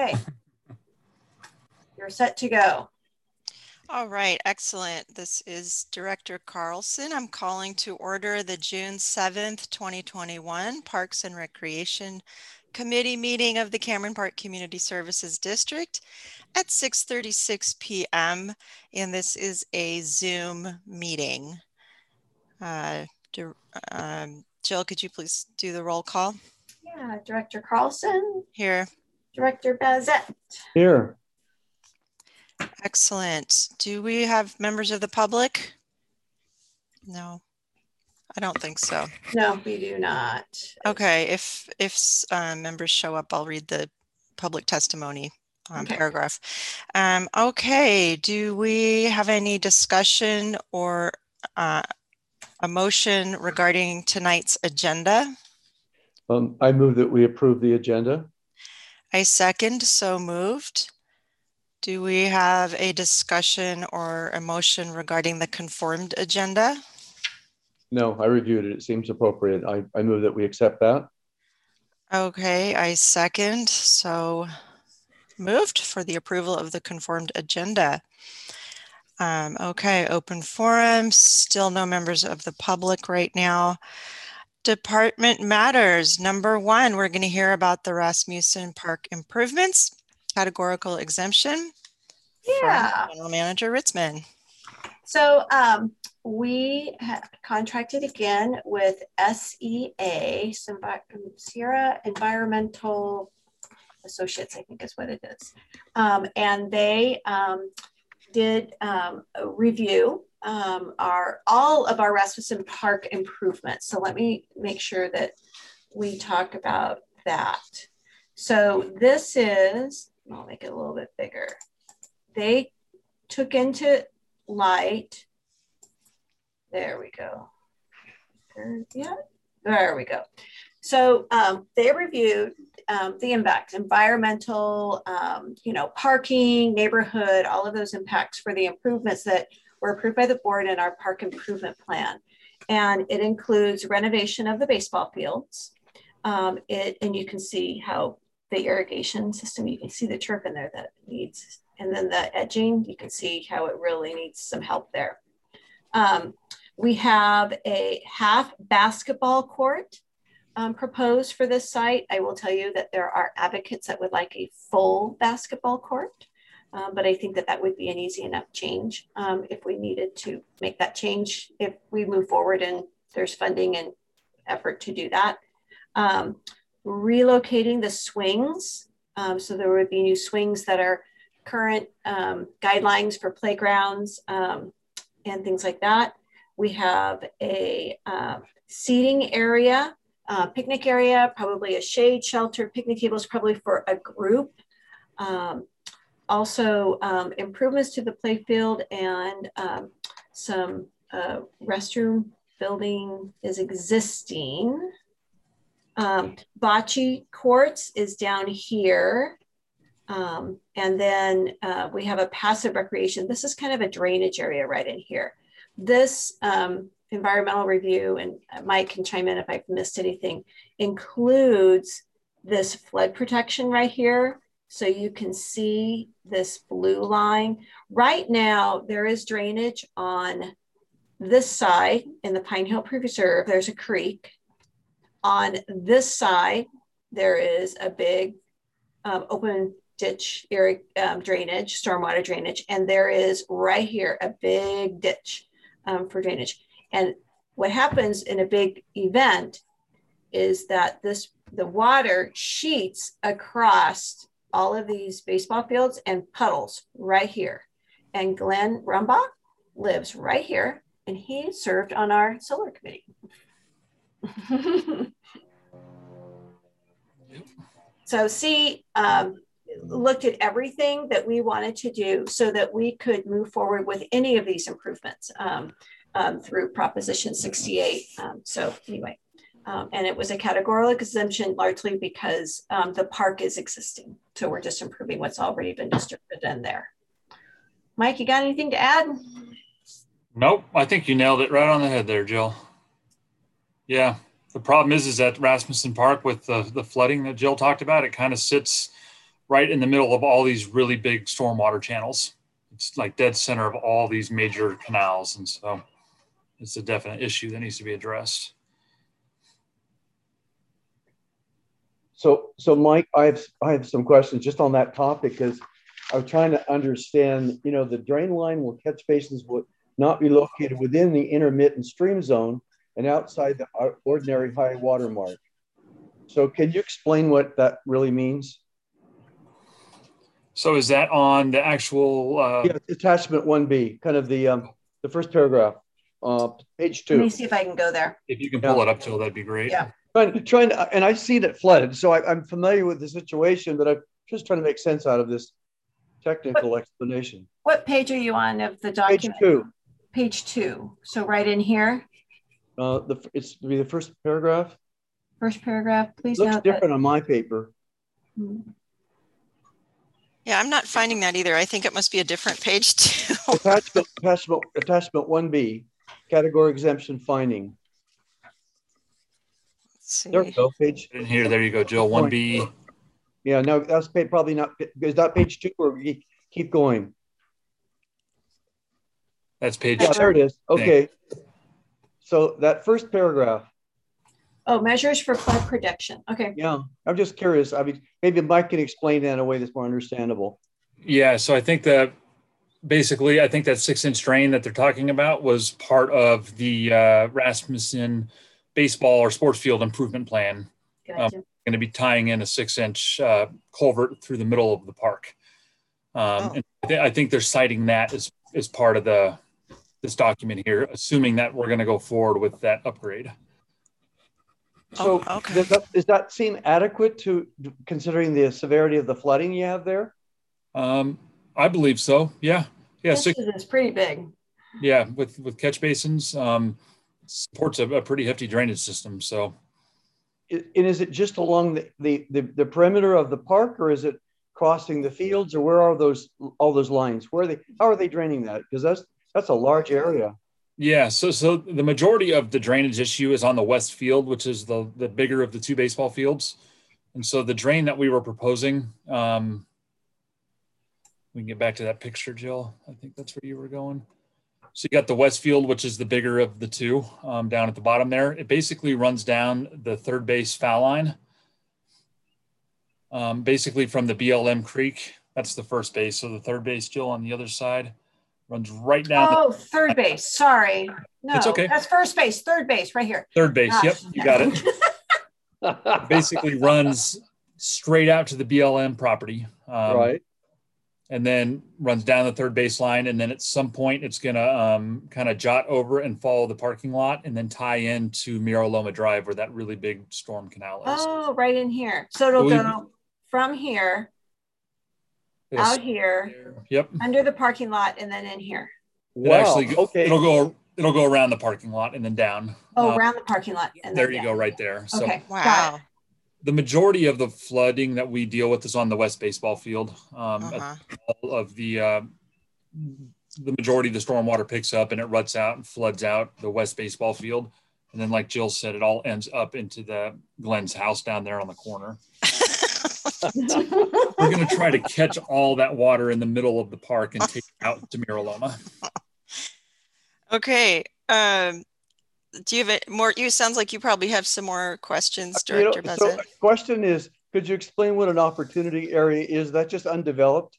Okay. You're set to go. All right, excellent. This is Director Carlson. I'm calling to order the June 7th, 2021 Parks and Recreation Committee meeting of the Cameron Park Community Services District at 6:36 p.m. And this is a Zoom meeting. Jill, could you please do the roll call? Yeah, Director Carlson. Here. Director Bazette. Here. Excellent. Do we have members of the public? No, I don't think so. No, we do not. Okay, if members show up, I'll read the public testimony paragraph. Okay, do we have any discussion or a motion regarding tonight's agenda? I move that we approve the agenda. I second, so moved. Do we have a discussion or a motion regarding the conformed agenda? No, I reviewed it. It seems appropriate. I move that we accept that. Okay, I second, so moved for the approval of the conformed agenda. Okay, open forum, still no members of the public right now. Department matters. Number one, we're going to hear about the Rasmussen Park improvements, categorical exemption. Yeah. From General Manager Ritzman. So we have contracted again with SEA, Sierra Environmental Associates, I think is what it is. And they did a review all of our Rasmussen Park improvements. So let me make sure that we talk about that. So this is, I'll make it a little bit bigger. They took into light, there we go. Yeah, there we go. So they reviewed the impacts, environmental, parking, neighborhood, all of those impacts for the improvements that were approved by the board in our park improvement plan. And it includes renovation of the baseball fields. And you can see how the irrigation system, you can see the turf in there that it needs. And then the edging, you can see how it really needs some help there. We have a half basketball court proposed for this site. I will tell you that there are advocates that would like a full basketball court, but I think that that would be an easy enough change if we needed to make that change, if we move forward and there's funding and effort to do that. Relocating the swings. So there would be new swings that are current guidelines for playgrounds and things like that. We have a seating area, picnic area, probably a shade shelter, picnic tables probably for a group. Also improvements to the play field and some restroom building is existing. Bocce courts is down here. And then we have a passive recreation. This is kind of a drainage area right in here. This environmental review, and Mike can chime in if I've missed anything, includes this flood protection right here. So you can see this blue line. Right now, there is drainage on this side in the Pine Hill Preserve. There's a creek. On this side, there is a big open ditch drainage, stormwater drainage, and there is right here a big ditch for drainage. And what happens in a big event is that the water sheets across all of these baseball fields and puddles right here. And Glenn Rumbach lives right here, and he served on our solar committee. So see, looked at everything that we wanted to do so that we could move forward with any of these improvements through Proposition 68. So anyway, and it was a categorical exemption largely because the park is existing. So we're just improving what's already been distributed in there. Mike, you got anything to add? Nope, I think you nailed it right on the head there, Jill. Yeah, the problem is that Rasmussen Park with the flooding that Jill talked about, it kind of sits right in the middle of all these really big stormwater channels. It's like dead center of all these major canals. And so it's a definite issue that needs to be addressed. So Mike, I have some questions just on that topic, because I was trying to understand, the drain line will catch basins would not be located within the intermittent stream zone and outside the ordinary high water mark. So can you explain what that really means? So is that on the actual? Yeah, attachment 1B, kind of the first paragraph, page 2. Let me see if I can go there. If you can pull it up, Jill, that'd be great. Yeah. Trying to, and I've seen it flooded, so I'm familiar with the situation, but I'm just trying to make sense out of this technical explanation. What page are you on of the Page document? 2. Page 2. So right in here, It's to be the first paragraph. first paragraph, please Looks note different on my paper. that. Yeah, I'm not finding that either. I think it must be a different page too. Attachment 1B, category exemption finding. Let's see. There we go, page. In here, there you go, Jill. 1B. Yeah, no, that's probably not, is that page 2 or keep going? That's page Yeah, 2. there it is. Okay. So that first paragraph. Oh, measures for flood protection. Okay. Yeah, I'm just curious. I mean, maybe Mike can explain that in a way that's more understandable. Yeah, so I think that basically, I think that 6-inch drain that they're talking about was part of the Rasmussen baseball or sports field improvement plan. Gotcha. Going to be tying in a 6-inch culvert through the middle of the park. And I think they're citing that as part of this document here, assuming that we're going to go forward with that upgrade. So okay. does that seem adequate to considering the severity of the flooding you have there? I believe so. Yeah. Yeah. It's pretty big. Yeah. With catch basins, supports a pretty hefty drainage system. So. And is it just along the perimeter of the park, or is it crossing the fields, or where are all those lines? How are they draining that? Because that's a large area. Yeah, so the majority of the drainage issue is on the west field, which is the bigger of the 2 baseball fields. And so the drain that we were proposing, we can get back to that picture, Jill. I think that's where you were going. So you got the west field, which is the bigger of the 2, down at the bottom there. It basically runs down the third base foul line, basically from the BLM Creek. That's the first base. So the third base, Jill, on the other side. Runs right down. Oh, third base. Sorry. No, it's okay. That's first base. Third base right here. Third base. Gosh. Yep. You got it. Basically runs straight out to the BLM property. Right. And then runs down the third base line. And then at some point it's going to kind of jot over and follow the parking lot and then tie into Mira Loma Drive, where that really big storm canal is. Oh, right in here. So it'll go from here out here, yep, under the parking lot, and then in here. Wow. Okay. It'll go around the parking lot and then down. Oh, around the parking lot. And there you go, right there. So okay. Wow. The majority of the flooding that we deal with is on the west baseball field. All of the majority of the stormwater picks up and it ruts out and floods out the west baseball field. And then, like Jill said, it all ends up into the Glenn's house down there on the corner. We're going to try to catch all that water in the middle of the park and take it out to Mira Loma. Okay. Do you have more? You sounds like you probably have some more questions, Director Bezet. So the question is, could you explain what an opportunity area is? That just undeveloped?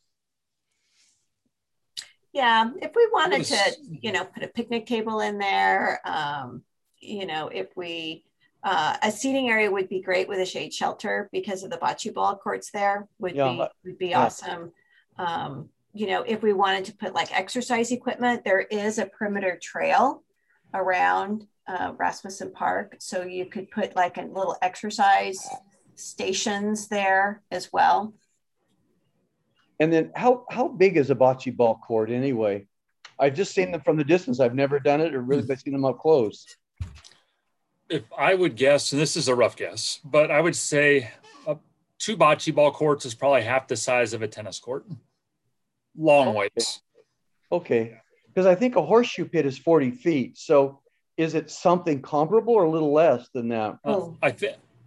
Yeah, if we wanted to, put a picnic table in there, if we, a seating area would be great with a shade shelter because of the bocce ball courts there would be awesome. If we wanted to put like exercise equipment, there is a perimeter trail around Rasmussen Park. So you could put like a little exercise stations there as well. And then how big is a bocce ball court anyway? I've just seen them from the distance. I've never done it or really seen them up close. If I would guess, and this is a rough guess, but I would say 2 bocce ball courts is probably half the size of a tennis court. Long ways. Okay. Because I think a horseshoe pit is 40 feet. So is it something comparable or a little less than that?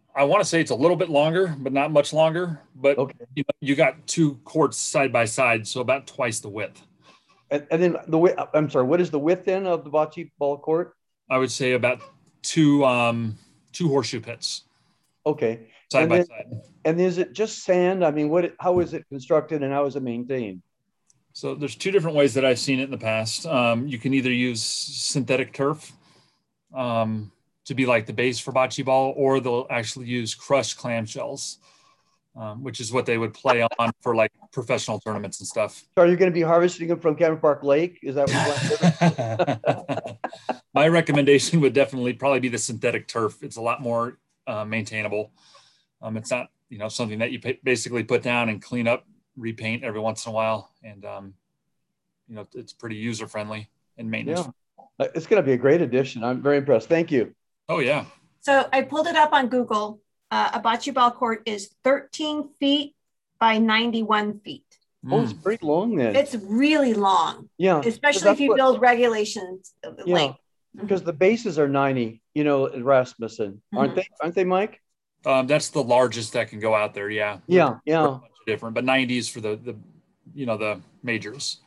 I want to say it's a little bit longer, but not much longer. But Okay. you got 2 courts side by side, so about twice the width. And then the width, I'm sorry, what is the width then of the bocce ball court? I would say about 2 horseshoe pits. Okay. Side and by then, side. And is it just sand? I mean, how is it constructed and how is it maintained? So there's 2 different ways that I've seen it in the past. You can either use synthetic turf to be like the base for bocce ball, or they'll actually use crushed clamshells, which is what they would play on for like professional tournaments and stuff. So are you going to be harvesting them from Cameron Park Lake? Is that what you plan? My recommendation would definitely probably be the synthetic turf. It's a lot more maintainable. It's not, something that you basically put down and clean up, repaint every once in a while. And, it's pretty user friendly and maintenance. Yeah. It's going to be a great addition. I'm very impressed. Thank you. Oh, yeah. So I pulled it up on Google. A bocce ball court is 13 feet by 91 feet. Oh, it's pretty long then. It's really long. Yeah. Especially if you build regulations of the length. Because the bases are 90, at Rasmussen. Aren't they, Mike? That's the largest that can go out there. Yeah. Yeah. Different, but 90 is for the majors.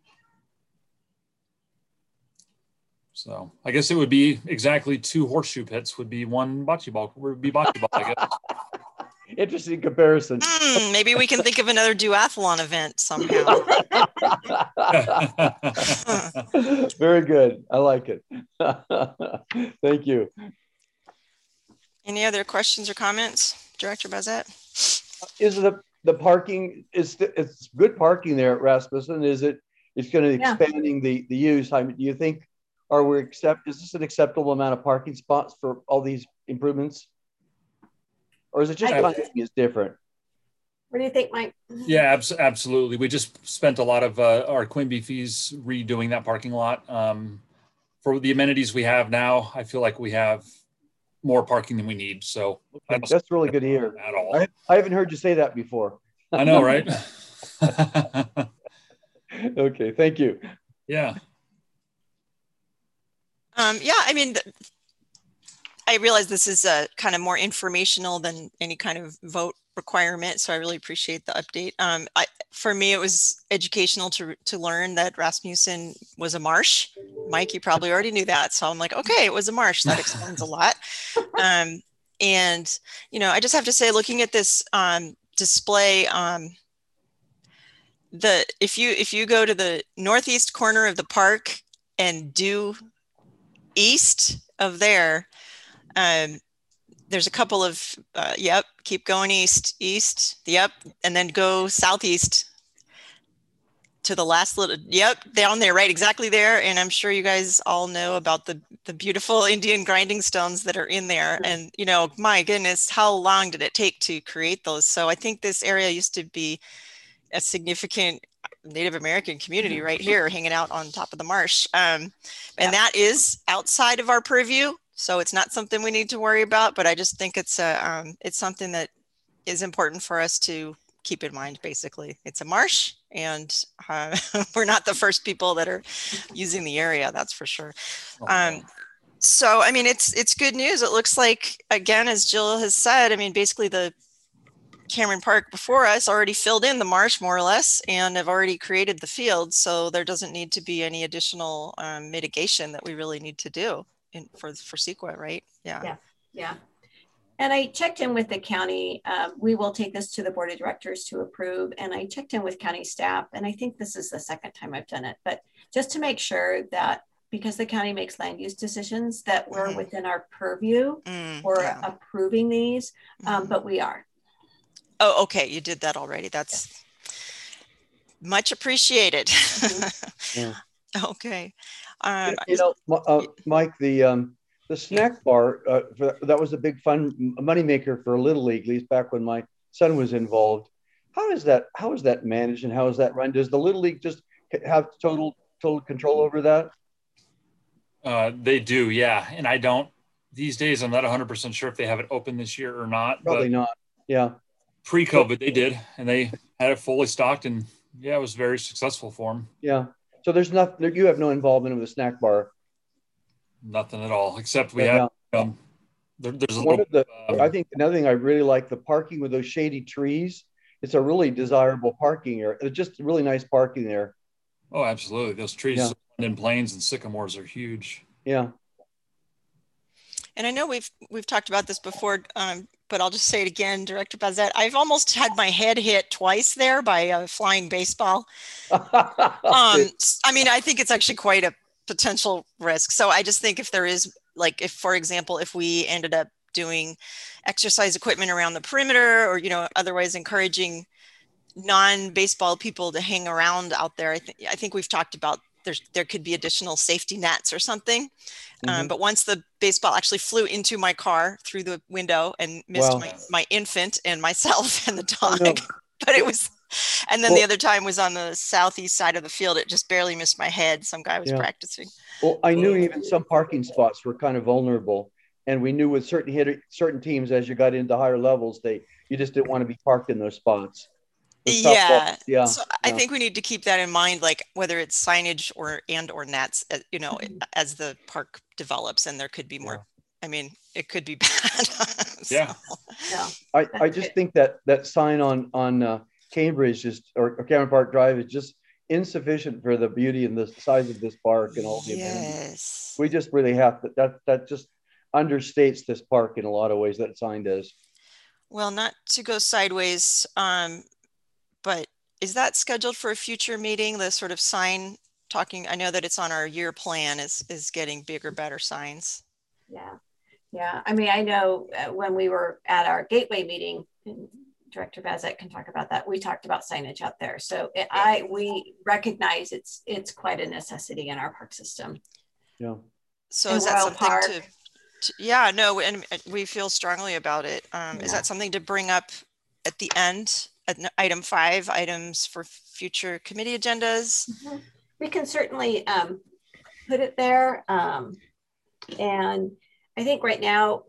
So I guess it would be exactly 2 horseshoe pits would be 1 bocce ball. Would be bocce ball, I guess. Interesting comparison. Maybe we can think of another duathlon event somehow. Very good. I like it. Thank you. Any other questions or comments, Director Bazette? Is the parking, it's good parking there at Rasmussen? It's going to be expanding the use? I mean, do you think, is this an acceptable amount of parking spots for all these improvements? Or is it just is different? What do you think, Mike? Yeah, absolutely. We just spent a lot of our Quimby fees redoing that parking lot. For the amenities we have now, I feel like we have more parking than we need. So that's really good to hear. At all. I haven't heard you say that before. I know, right? Okay, thank you. Yeah. I mean, I realize this is kind of more informational than any kind of vote requirement, so I really appreciate the update. For me, it was educational to learn that Rasmussen was a marsh. Mike, you probably already knew that, so I'm like, okay, it was a marsh. That explains a lot. And I just have to say, looking at this display, if you go to the northeast corner of the park and due east of there, there's a couple of, keep going east, and then go southeast to the last little, down there, right, exactly there. And I'm sure you guys all know about the beautiful Indian grinding stones that are in there. And, my goodness, how long did it take to create those? So I think this area used to be a significant Native American community right here hanging out on top of the marsh. And that is outside of our purview. So it's not something we need to worry about, but I just think it's something that is important for us to keep in mind. Basically, it's a marsh, and we're not the first people that are using the area. That's for sure. So, I mean, it's good news. It looks like, again, as Jill has said, I mean, basically the Cameron Park before us already filled in the marsh more or less and have already created the field. So there doesn't need to be any additional mitigation that we really need to do for CEQA, right? Yeah. And I checked in with the county. We will take this to the board of directors to approve. And I checked in with county staff, and I think this is the second time I've done it, but just to make sure that, because the county makes land use decisions, that we're within our purview for approving these, but we are. Oh, okay. You did that already. That's much appreciated. Okay. Mike, the snack bar, that was a big fun moneymaker for Little League, at least back when my son was involved. How is that managed, and how is that run? Does the Little League just have total control over that? They do, yeah. And these days, I'm not 100% sure if they have it open this year or not. Probably not. Yeah. Pre-COVID, they did, and they had it fully stocked, and it was very successful for them. Yeah. So there's nothing, you have no involvement with the snack bar. Nothing at all, except we have There's a One little, of the, I think another thing I really like, the parking with those shady trees. It's a really desirable parking area. It's just really nice parking there. oh, absolutely. Those trees, Yeah. in planes and sycamores are huge. Yeah. And I know we've talked about this before, but I'll just say it again, Director Bazette. I've almost had my head hit twice there by a flying baseball. I mean, I think it's actually quite a potential risk. So I just think if there is, like, if, for example, if we ended up doing exercise equipment around the perimeter, or, you know, otherwise encouraging non-baseball people to hang around out there, I think we've talked about there could be additional safety nets or something. But once the baseball actually flew into my car through the window and missed my infant and myself and the dog, Oh, no. but it was, and then the other time was on the southeast side of the field. It just barely missed my head. Some guy was practicing. Well, I knew even some parking spots were kind of vulnerable, and we knew with certain teams, as you got into higher levels, you just didn't want to be parked in those spots. Yeah. Yeah. So I think we need to keep that in mind, like whether it's signage or nets, you know, as the park develops, and there could be more. I mean, it could be bad. Yeah. I just think that sign on Cambridge or Cameron Park Drive is just insufficient for the beauty and the size of this park and all the amenities. We just really have to. That just understates this park in a lot of ways. That sign does. Well, not to go sideways, but is that scheduled for a future meeting? The sort of sign talking, I know that it's on our year plan, is getting bigger, better signs. Yeah. I mean, I know when we were at our Gateway meeting, Director Bazette can talk about that. We talked about signage out there. So we recognize it's quite a necessity in our park system. Yeah. So is that something and we feel strongly about it. Is that something to bring up at the end? Item 5, items for future committee agendas. We can certainly put it there. And I think right now,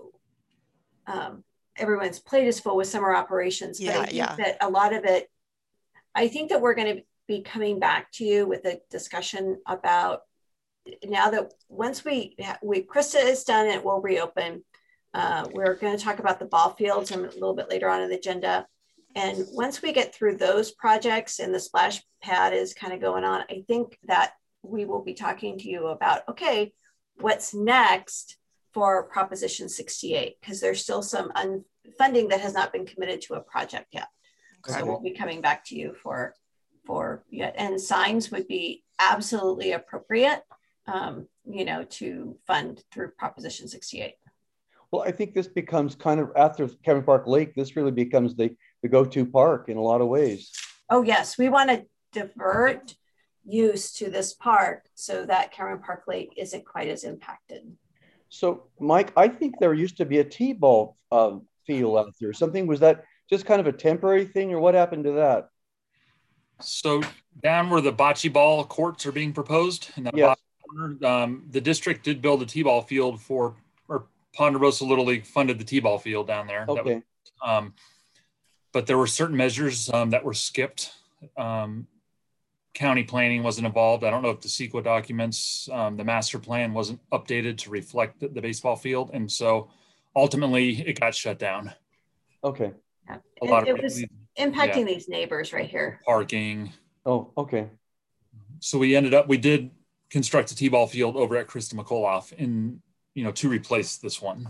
everyone's plate is full with summer operations, but I think that a lot of it, I think that we're going to be coming back to you with a discussion about, now that once Krista is done, it will reopen. We're going to talk about the ball fields a little bit later on in the agenda. And once we get through those projects and the splash pad is kind of going on, I think that we will be talking to you about, okay, what's next for Proposition 68, because there's still some funding that has not been committed to a project yet. Okay. So we'll be coming back to you for and signs would be absolutely appropriate, you know, to fund through Proposition 68. Well, I think this becomes kind of, after Cameron Park Lake, this really becomes the go-to park in a lot of ways. Oh, yes. We want to divert use to this park so that Cameron Park Lake isn't quite as impacted. So, Mike, I think there used to be a T-ball field out there. Was that just kind of a temporary thing, or what happened to that? So down where the bocce ball courts are being proposed, in that bottom corner, the district did build a T-ball field or Ponderosa Little League funded the T-ball field down there. Okay. But there were certain measures that were skipped. County planning wasn't involved. I don't know if the CEQA documents, the master plan wasn't updated to reflect the baseball field. And so ultimately it got shut down. Okay. Yeah. It was impacting these neighbors right here. Parking. Oh, okay. So we did construct a T-ball field over at Krista McCullough to replace this one.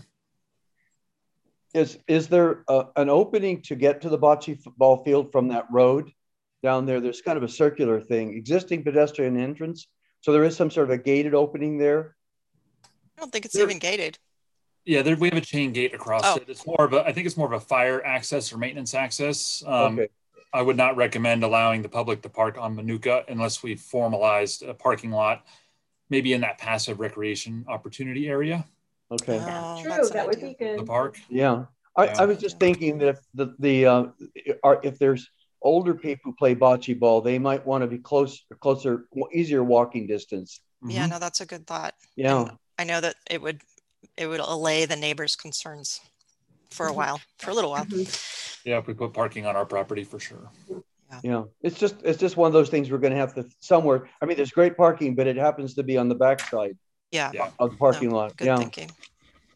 Is there an opening to get to the bocce ball field from that road down there? There's kind of a circular thing, existing pedestrian entrance. So there is some sort of a gated opening there. I don't think it's even gated. Yeah, we have a chain gate across it. It's I think it's more of a fire access or maintenance access. Okay. I would not recommend allowing the public to park on Manuka unless we formalized a parking lot, maybe in that passive recreation opportunity area. Okay. Oh, true. That would be good. The park. Yeah. I was just thinking that if there's older people who play bocce ball, they might want to be closer, easier walking distance. Yeah, no, that's a good thought. Yeah. And I know that it would allay the neighbors' concerns for a little while. Yeah, if we put parking on our property, for sure. Yeah, it's just one of those things we're going to have to somewhere. I mean, there's great parking, but it happens to be on the backside. Yeah. Of the parking lot. Good thinking.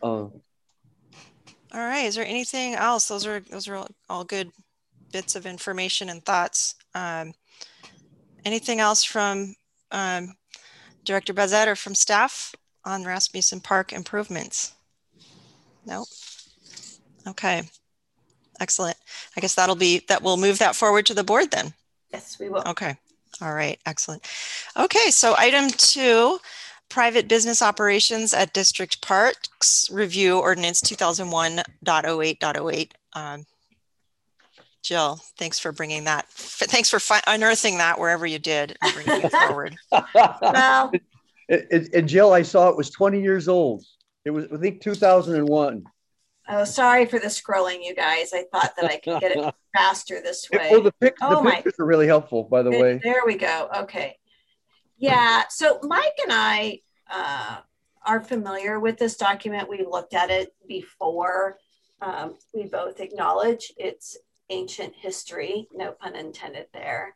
All right. Is there anything else? Those are all good bits of information and thoughts. Anything else from Director Bazette or from staff on Rasmussen Park improvements? Nope. Okay. Excellent. I guess we'll move that forward to the board then. Yes, we will. Okay. All right. Excellent. Okay. So item 2, private business operations at district parks, review ordinance 2001.08.08. Jill, thanks for bringing that. Thanks for unearthing that wherever you did and bringing it forward. Well, and Jill, I saw it was 20 years old. It was, I think, 2001. oh, sorry for the scrolling, you guys. I thought that I could get it faster this way. Oh, the pictures are really helpful, by the way. There we go. Okay. Yeah. So Mike and I are familiar with this document. We looked at it before. We both acknowledge its ancient history, no pun intended there.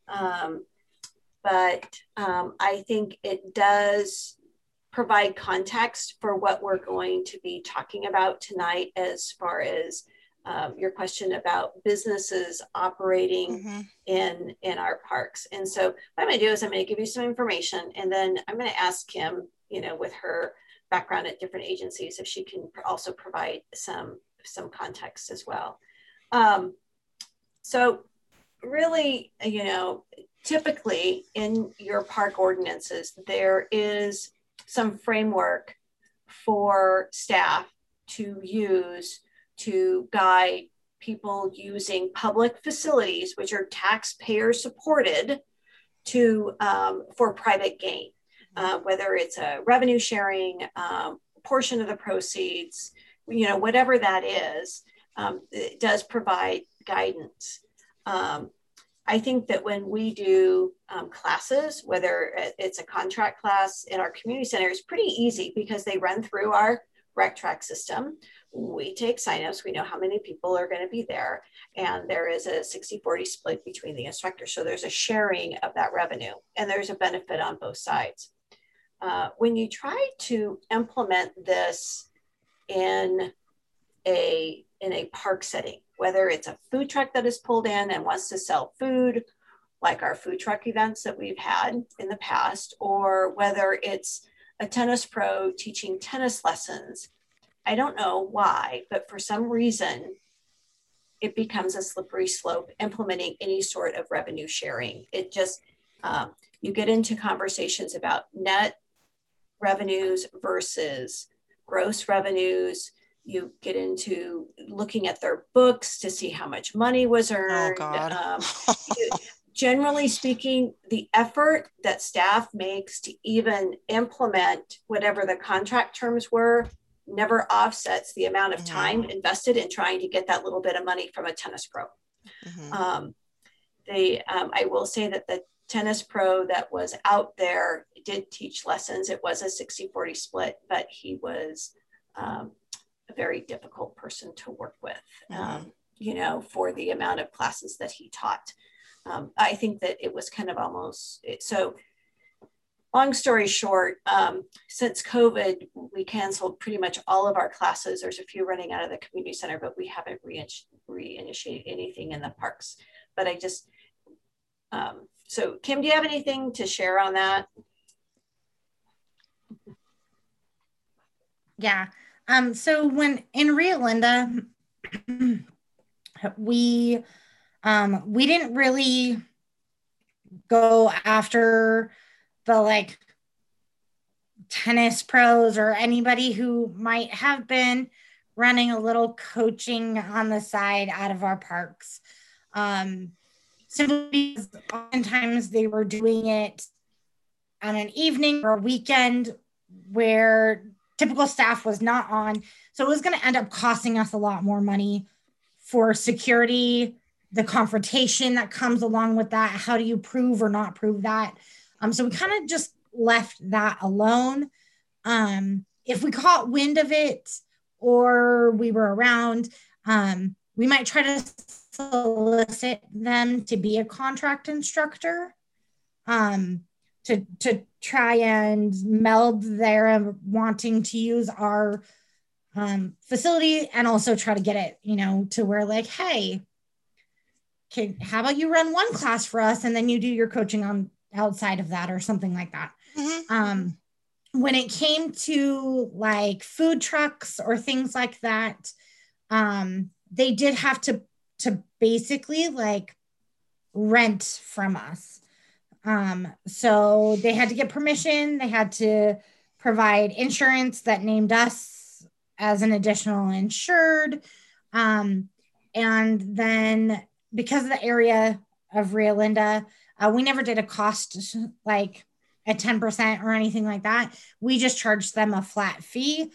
But I think it does provide context for what we're going to be talking about tonight, as far as your question about businesses operating in our parks. And so what I'm going to do is I'm going to give you some information, and then I'm going to ask Kim, with her background at different agencies, if she can also provide some context as well. So really, typically in your park ordinances, there is some framework for staff to use to guide people using public facilities, which are taxpayer supported, for private gain, whether it's a revenue sharing portion of the proceeds, whatever that is. It does provide guidance. I think that when we do classes, whether it's a contract class in our community center, it's pretty easy because they run through our rec track system. We take signups, we know how many people are going to be there, and there is a 60-40 split between the instructors. So there's a sharing of that revenue, and there's a benefit on both sides. When you try to implement this in a park setting, whether it's a food truck that is pulled in and wants to sell food, like our food truck events that we've had in the past, or whether it's a tennis pro teaching tennis lessons, I don't know why, but for some reason, it becomes a slippery slope implementing any sort of revenue sharing. It just, you get into conversations about net revenues versus gross revenues. You get into looking at their books to see how much money was earned. Oh, God. Generally speaking, the effort that staff makes to even implement whatever the contract terms were never offsets the amount of time invested in trying to get that little bit of money from a tennis pro. I will say that the tennis pro that was out there did teach lessons. It was a 60-40 split, but he was a very difficult person to work with, for the amount of classes that he taught. I think that it was kind of almost, so long story short, since COVID, we canceled pretty much all of our classes. There's a few running out of the community center, but we haven't reinitiated anything in the parks. But I just, so Kim, do you have anything to share on that? Yeah. So when in Rio Linda, we didn't really go after the tennis pros or anybody who might have been running a little coaching on the side out of our parks. Simply because oftentimes they were doing it on an evening or a weekend where typical staff was not on. So it was going to end up costing us a lot more money for security, the confrontation that comes along with that. How do you prove or not prove that? So we kind of just left that alone. If we caught wind of it or we were around, we might try to solicit them to be a contract instructor, to try and meld their wanting to use our facility, and also try to get it, to where like, hey, how about you run one class for us and then you do your coaching on outside of that or something like that. When it came to like food trucks or things like that, they did have to basically like rent from us. So they had to get permission. They had to provide insurance that named us as an additional insured. And then because of the area of Rio Linda, we never did a cost like at 10% or anything like that. We just charged them a flat fee,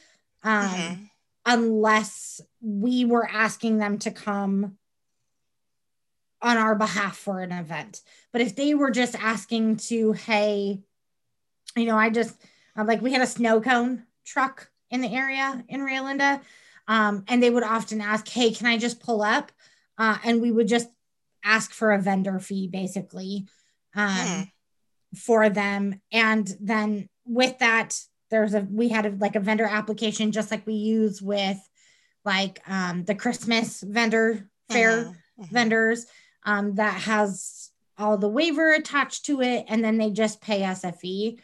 unless we were asking them to come on our behalf for an event. But if they were just asking to, hey, we had a snow cone truck in the area in Rio Linda, and they would often ask, hey, can I just pull up? And we would just ask for a vendor fee basically for them. And then with that, we had a vendor application, just like we use with like the Christmas vendor fair vendors, that has all the waiver attached to it. And then they just pay us a fee.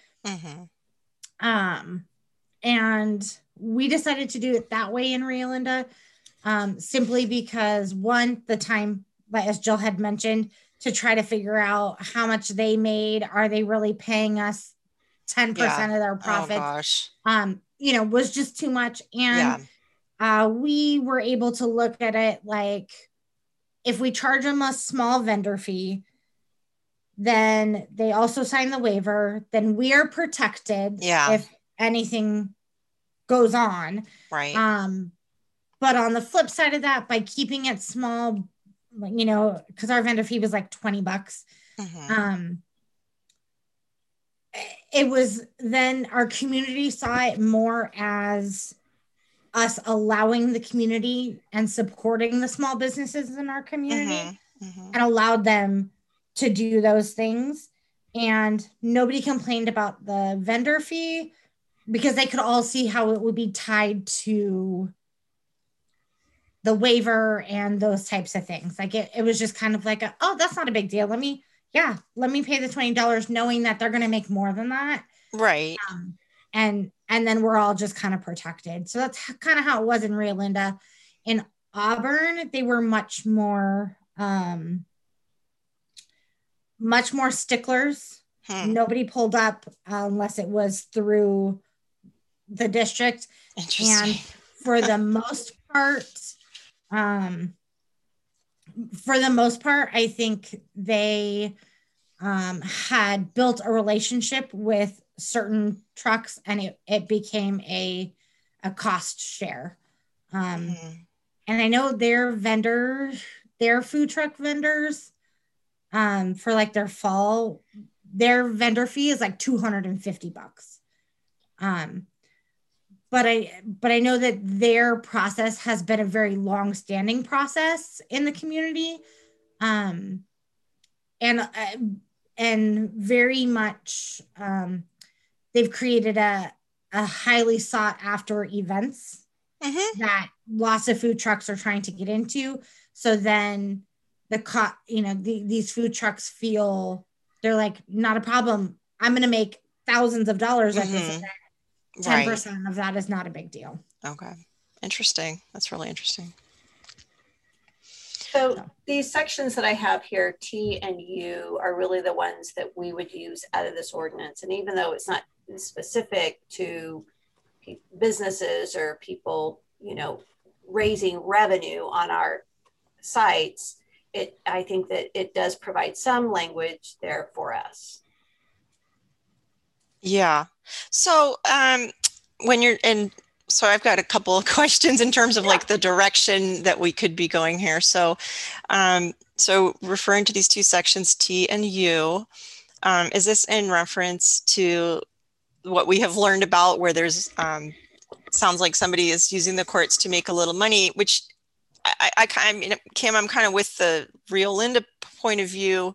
And we decided to do it that way in Rio Linda, simply because one, the time, like as Jill had mentioned, to try to figure out how much they made. Are they really paying us 10% of their profits? Was just too much. And we were able to look at it like, if we charge them a small vendor fee, then they also sign the waiver, then we are protected if anything goes on. Right. But on the flip side of that, by keeping it small, because our vendor fee was like $20. It was then our community saw it more as us allowing the community and supporting the small businesses in our community, and allowed them to do those things. And nobody complained about the vendor fee because they could all see how it would be tied to the waiver and those types of things. Like it was just kind of like, oh, that's not a big deal. Let me pay the $20 knowing that they're going to make more than that. Right. And then we're all just kind of protected. So that's kind of how it was in Rio Linda. In Auburn, they were much more sticklers. Nobody pulled up unless it was through the district. And for the most part, I think they had built a relationship with certain trucks, and it became a cost share. And I know their food truck vendors, for like their fall, their vendor fee is like $250. But I know that their process has been a very long-standing process in the community, and very much they've created a highly sought-after events that lots of food trucks are trying to get into. So then these food trucks feel they're like, not a problem. I'm going to make thousands of dollars at this event. 10% of that is not a big deal. Okay. Interesting. That's really interesting. So these sections that I have here, T and U, are really the ones that we would use out of this ordinance. And even though it's not specific to businesses or people, raising revenue on our sites, I think that it does provide some language there for us. Yeah. So so I've got a couple of questions in terms of like the direction that we could be going here. So, so referring to these two sections, T and U, is this in reference to what we have learned about where there's, sounds like somebody is using the courts to make a little money, which I mean, Kim, I'm kind of with the Rio Linda point of view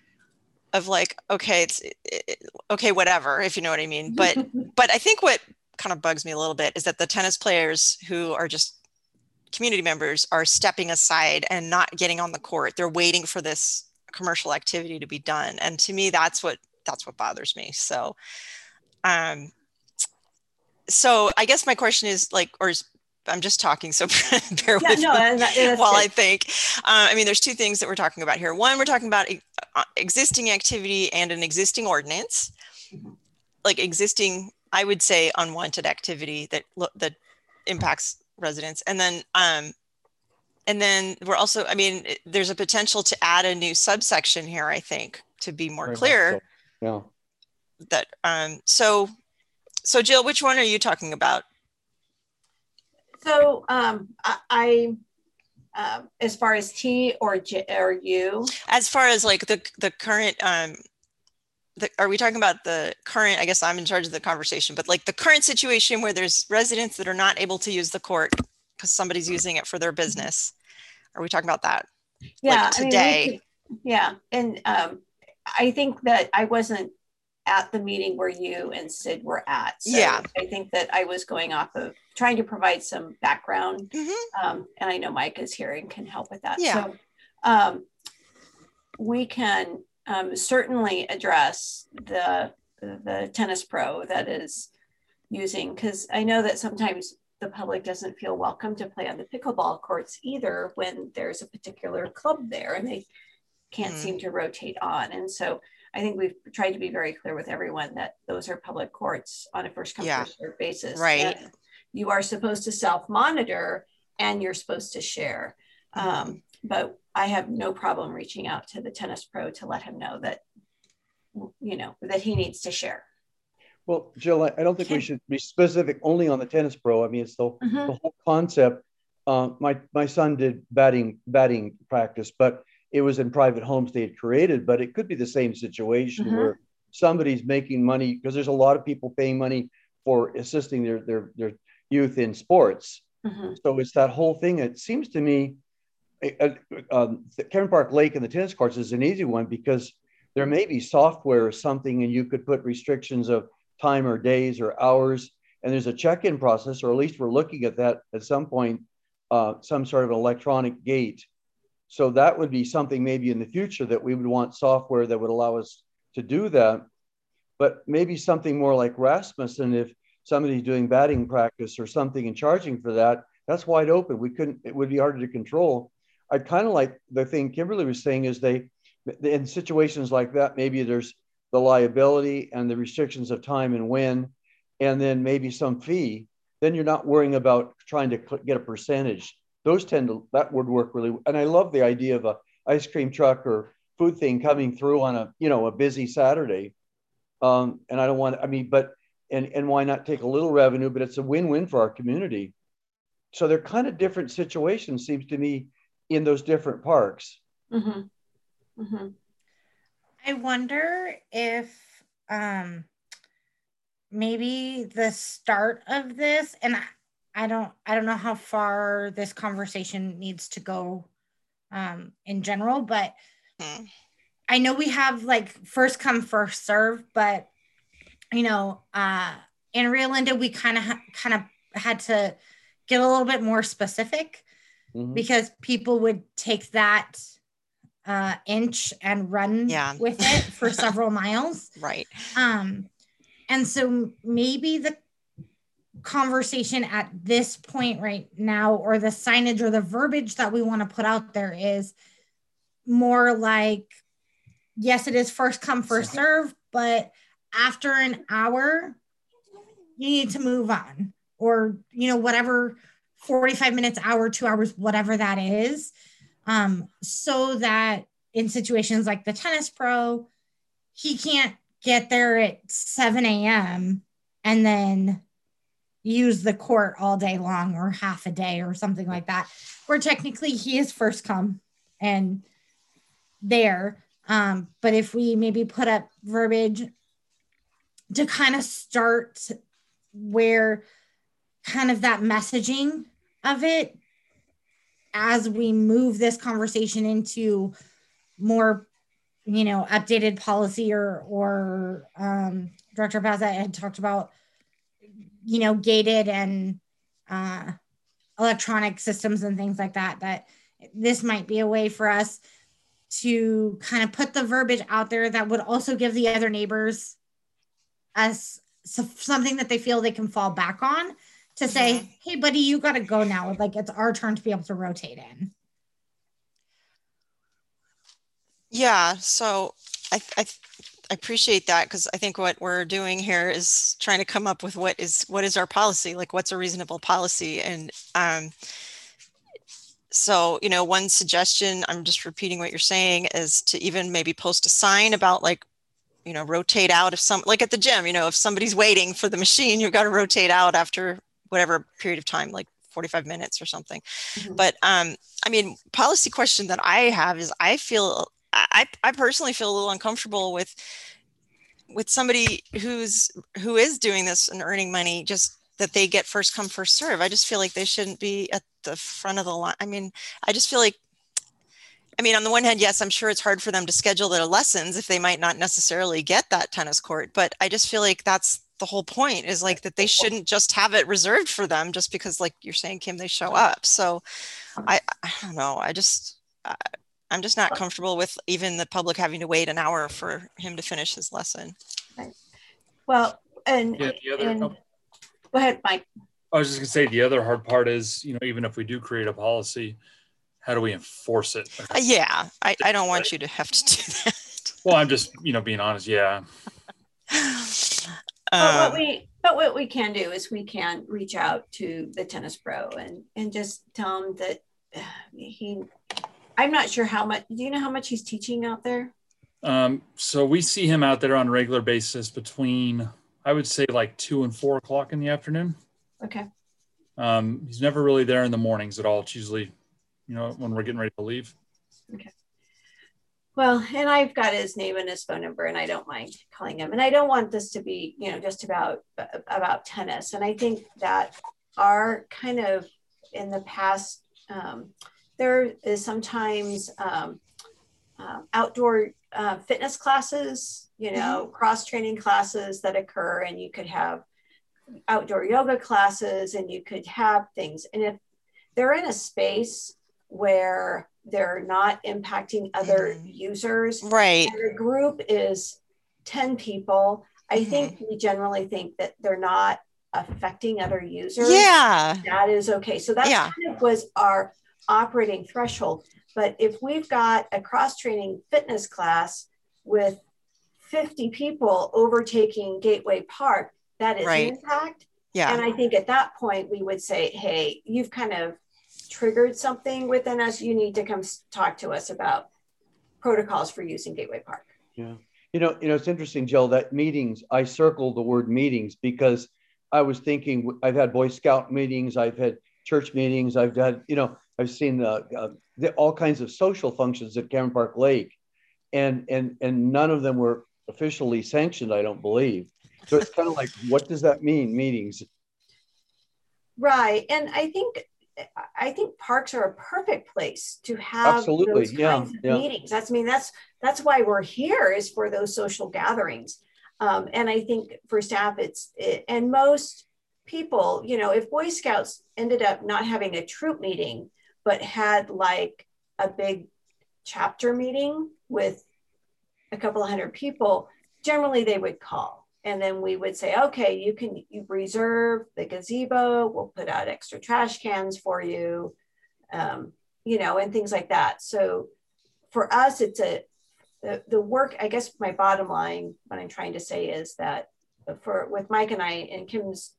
of like, okay, okay, whatever, if you know what I mean. But I think what kind of bugs me a little bit is that the tennis players who are just community members are stepping aside and not getting on the court. They're waiting for this commercial activity to be done. And to me, that's what bothers me. So, so I guess my question is like, I'm just talking, so bear with me while I think. I mean, there's two things that we're talking about here. One, we're talking about existing activity and an existing ordinance, like existing, I would say, unwanted activity that impacts residents. And then we're also, I mean, there's a potential to add a new subsection here, I think, to be more clear. Yeah. That so Jill, which one are you talking about? So I as far as T or U? As far as like the current, are we talking about the current, I guess I'm in charge of the conversation, but like the current situation where there's residents that are not able to use the court because somebody's using it for their business. Are we talking about that? Yeah. Like today? Yeah. And I think that I wasn't at the meeting where you and Sid were at. So yeah. I think that I was going off of trying to provide some background. And I know Mike is here and can help with that. Yeah. So we can certainly address the tennis pro that is using, because I know that sometimes the public doesn't feel welcome to play on the pickleball courts either when there's a particular club there and they can't seem to rotate on. And so I think we've tried to be very clear with everyone that those are public courts on a first come first served basis. Right. And you are supposed to self-monitor and you're supposed to share. But I have no problem reaching out to the tennis pro to let him know that, you know, that he needs to share. Well, Jill, I don't think we should be specific only on the tennis pro. I mean, it's the whole concept. My son did batting practice, but it was in private homes they had created. But it could be the same situation where somebody's making money, because there's a lot of people paying money for assisting their youth in sports. So it's that whole thing. It seems to me, Karen Park Lake and the tennis courts is an easy one because there may be software or something, and you could put restrictions of time or days or hours, and there's a check-in process, or at least we're looking at that at some point, some sort of electronic gate. So that would be something maybe in the future that we would want software that would allow us to do that. But maybe something more like Rasmussen, if somebody's doing batting practice or something and charging for that, that's wide open. It would be harder to control. I kind of like the thing Kimberly was saying is in situations like that, maybe there's the liability and the restrictions of time and when, and then maybe some fee. Then you're not worrying about trying to get a percentage. That would work really. And I love the idea of a ice cream truck or food thing coming through on a busy Saturday. And I don't want, and why not take a little revenue, but it's a win-win for our community. So they're kind of different situations, seems to me, in those different parks. I wonder if maybe the start of this, and I don't know how far this conversation needs to go in general, but I know we have like first come first serve, but in Rio Linda we kind of had to get a little bit more specific because people would take that inch and run with it for several miles. Right. And so maybe the conversation at this point right now, or the signage or the verbiage that we want to put out there, is more like, yes, it is first come, first serve, but after an hour, you need to move on, or, whatever, 45 minutes, hour, 2 hours, whatever that is. So that in situations like the tennis pro, he can't get there at 7 a.m. and then use the court all day long or half a day or something like that, where technically he is first come and there. But if we maybe put up verbiage to kind of start where kind of that messaging of it, as we move this conversation into more, updated policy, or Director Pazat had talked about gated and electronic systems and things like that, that this might be a way for us to kind of put the verbiage out there that would also give the other neighbors as something that they feel they can fall back on to say, hey, buddy, you got to go now. Like, it's our turn to be able to rotate in. Yeah, so I appreciate that, because I think what we're doing here is trying to come up with what is our policy, like what's a reasonable policy. And so, one suggestion, I'm just repeating what you're saying, is to even maybe post a sign about like, rotate out if like at the gym, if somebody's waiting for the machine, you've got to rotate out after whatever period of time, like 45 minutes or something. Mm-hmm. But policy question that I have is I personally feel a little uncomfortable with somebody who is doing this and earning money, just that they get first come, first serve. I just feel like they shouldn't be at the front of the line. I just feel like, on the one hand, yes, I'm sure it's hard for them to schedule their lessons if they might not necessarily get that tennis court, but I just feel like that's the whole point, is like that they shouldn't just have it reserved for them just because, like you're saying, Kim, they show up. So I don't know. I'm just not comfortable with even the public having to wait an hour for him to finish his lesson. Right. Well, and go ahead, Mike. I was just gonna say, the other hard part is, even if we do create a policy, how do we enforce it? Yeah, I don't want you to have to do that. Well, I'm just, being honest. Yeah. But what we can do is we can reach out to the tennis pro and just tell him that I'm not sure how much. Do you know how much he's teaching out there? So we see him out there on a regular basis between, I would say, like 2 and 4 o'clock in the afternoon. Okay. He's never really there in the mornings at all. It's usually, when we're getting ready to leave. Okay. Well, and I've got his name and his phone number, and I don't mind calling him. And I don't want this to be, just about tennis. And I think that our kind of in the past, there is sometimes outdoor fitness classes, cross-training classes that occur, and you could have outdoor yoga classes, and you could have things. And if they're in a space where they're not impacting other users, right? And the group is 10 people. I think we generally think that they're not affecting other users. Yeah, that is okay. So that kind of was our operating threshold. But if we've got a cross-training fitness class with 50 people overtaking Gateway Park, that is an impact. Yeah. And I think at that point we would say, hey, you've kind of triggered something within us. You need to come talk to us about protocols for using Gateway Park. Yeah. It's interesting, Jill, that meetings, I circled the word meetings because I was thinking, I've had Boy Scout meetings, I've had church meetings, I've had, I've seen all kinds of social functions at Cameron Park Lake, and none of them were officially sanctioned, I don't believe. So it's kind of like, what does that mean, meetings? Right. And I think parks are a perfect place to have those kinds of meetings. That's why we're here, is for those social gatherings. And I think for staff, and most people, if Boy Scouts ended up not having a troop meeting, but had like a big chapter meeting with a couple of hundred people, generally they would call. And then we would say, okay, you reserve the gazebo, we'll put out extra trash cans for you, and things like that. So for us, it's the work, I guess my bottom line, what I'm trying to say is that with Mike and I and Kim's,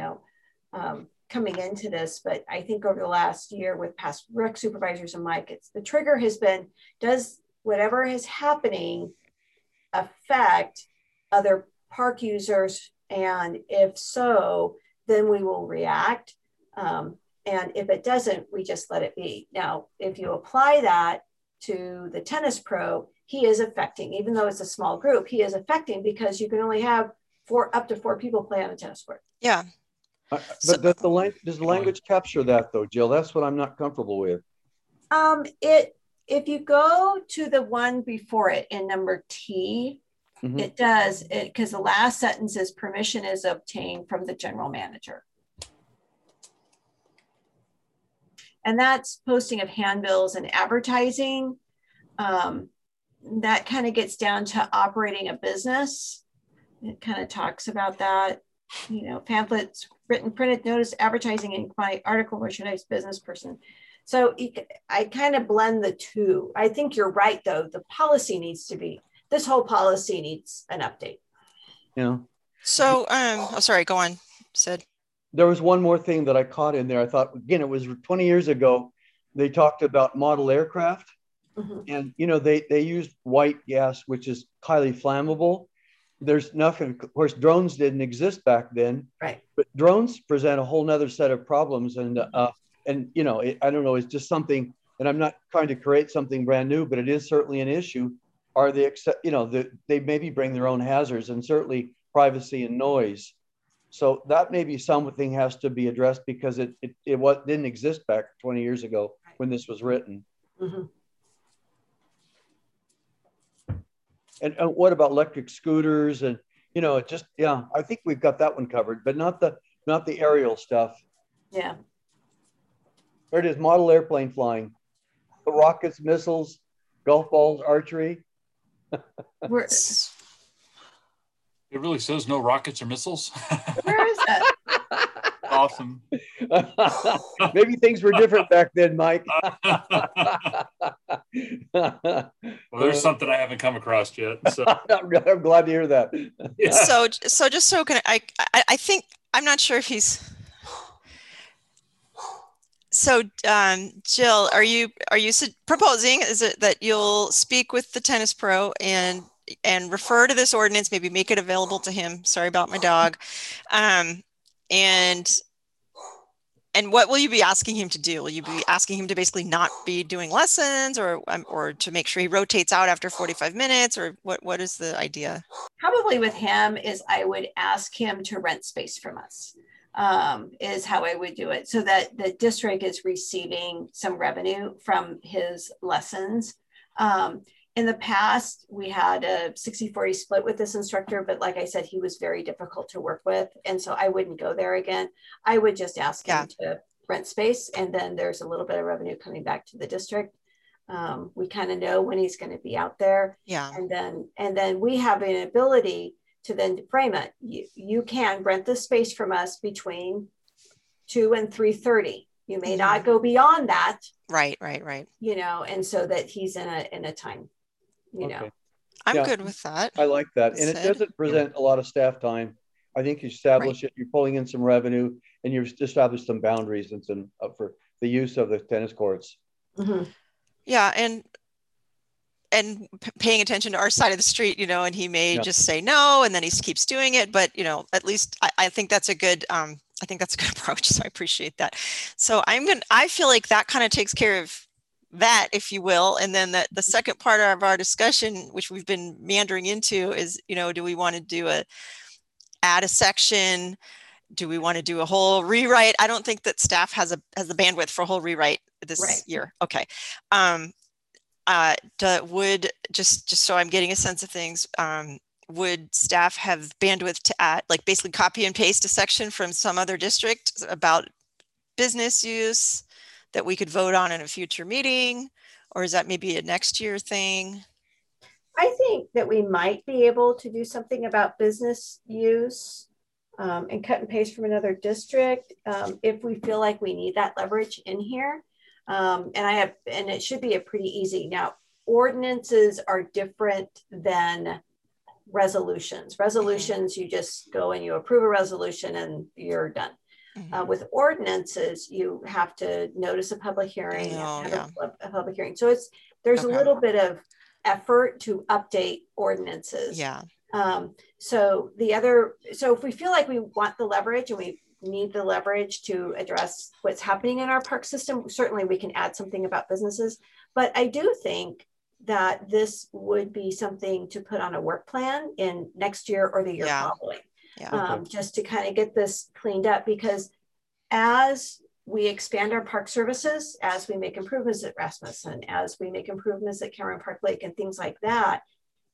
coming into this, but I think over the last year with past rec supervisors and Mike, the trigger has been, does whatever is happening affect other park users? And if so, then we will react. And if it doesn't, we just let it be. Now, if you apply that to the tennis pro, he is affecting, even though it's a small group, he is affecting, because you can only have up to 4 people play on a tennis court. Yeah. But does the language capture that though, Jill? That's what I'm not comfortable with. If you go to the one before it in number T, Mhm. It does, because the last sentence is permission is obtained from the general manager. And that's posting of handbills and advertising. That kind of gets down to operating a business. It kind of talks about that, pamphlets, written, printed, notice, advertising, and my article, merchandise, business person. So I kind of blend the two. I think you're right, though. The policy needs to be, this whole policy needs an update. Yeah. So, oh, sorry, go on, Sid. There was one more thing that I caught in there. I thought, again, it was 20 years ago. They talked about model aircraft, and they used white gas, which is highly flammable. There's nothing. Of course, drones didn't exist back then, right? But drones present a whole nother set of problems, and I don't know. It's just something, and I'm not trying to create something brand new, but it is certainly an issue. Are they they maybe bring their own hazards, and certainly privacy and noise. So that maybe something has to be addressed, because it didn't exist back 20 years ago when this was written. Mm-hmm. And what about electric scooters? And I think we've got that one covered, but not the aerial stuff. Yeah. There it is, model airplane flying, rockets, missiles, golf balls, archery. It really says no rockets or missiles. Where is that? Awesome. Maybe things were different back then, Mike. Well, there's something I haven't come across yet. So I'm glad to hear that. Yeah. So just so can I think, I'm not sure if he's. So, Jill, are you proposing, is it that you'll speak with the tennis pro and refer to this ordinance, maybe make it available to him? Sorry about my dog. And what will you be asking him to do? Will you be asking him to basically not be doing lessons, or to make sure he rotates out after 45 minutes, or what is the idea? Probably with him is I would ask him to rent space from us, is how I would do it, so that the district is receiving some revenue from his lessons. In the past, we had a 60-40 split with this instructor, but like I said, he was very difficult to work with. And so I wouldn't go there again. I would just ask him to rent space, and then there's a little bit of revenue coming back to the district. We kind of know when he's going to be out there. Yeah. And then we have an ability to then frame it. You can rent the space from us between 2 and 3:30. You may not go beyond that. Right. And so that he's in a time. I'm good with that. I like that. And it doesn't present a lot of staff time. I think you establish it, you're pulling in some revenue, and you've established some boundaries and some for the use of the tennis courts. Mm-hmm. Yeah. And paying attention to our side of the street, and he may just say no, and then he keeps doing it. But, at least I think that's a good, approach. So I appreciate that. So I feel like that kind of takes care of that, if you will. And then the second part of our discussion, which we've been meandering into, is, do we want to add a section? Do we want to do a whole rewrite? I don't think that staff has the bandwidth for a whole rewrite this year. Okay. Would just so I'm getting a sense of things, would staff have bandwidth to add, like basically copy and paste a section from some other district about business use that we could vote on in a future meeting? Or is that maybe a next year thing? I think that we might be able to do something about business use and cut and paste from another district if we feel like we need that leverage in here. And it should be a pretty easy. Now, ordinances are different than resolutions. Resolutions, you just go and you approve a resolution and you're done. With ordinances, you have to notice a public hearing, a public hearing. So there's a little bit of effort to update ordinances. Yeah. So if we feel like we want the leverage and we need the leverage to address what's happening in our park system, certainly we can add something about businesses. But I do think that this would be something to put on a work plan in next year or the year following. Yeah. Just to kind of get this cleaned up, because as we expand our park services, as we make improvements at Rasmussen, as we make improvements at Cameron Park Lake and things like that,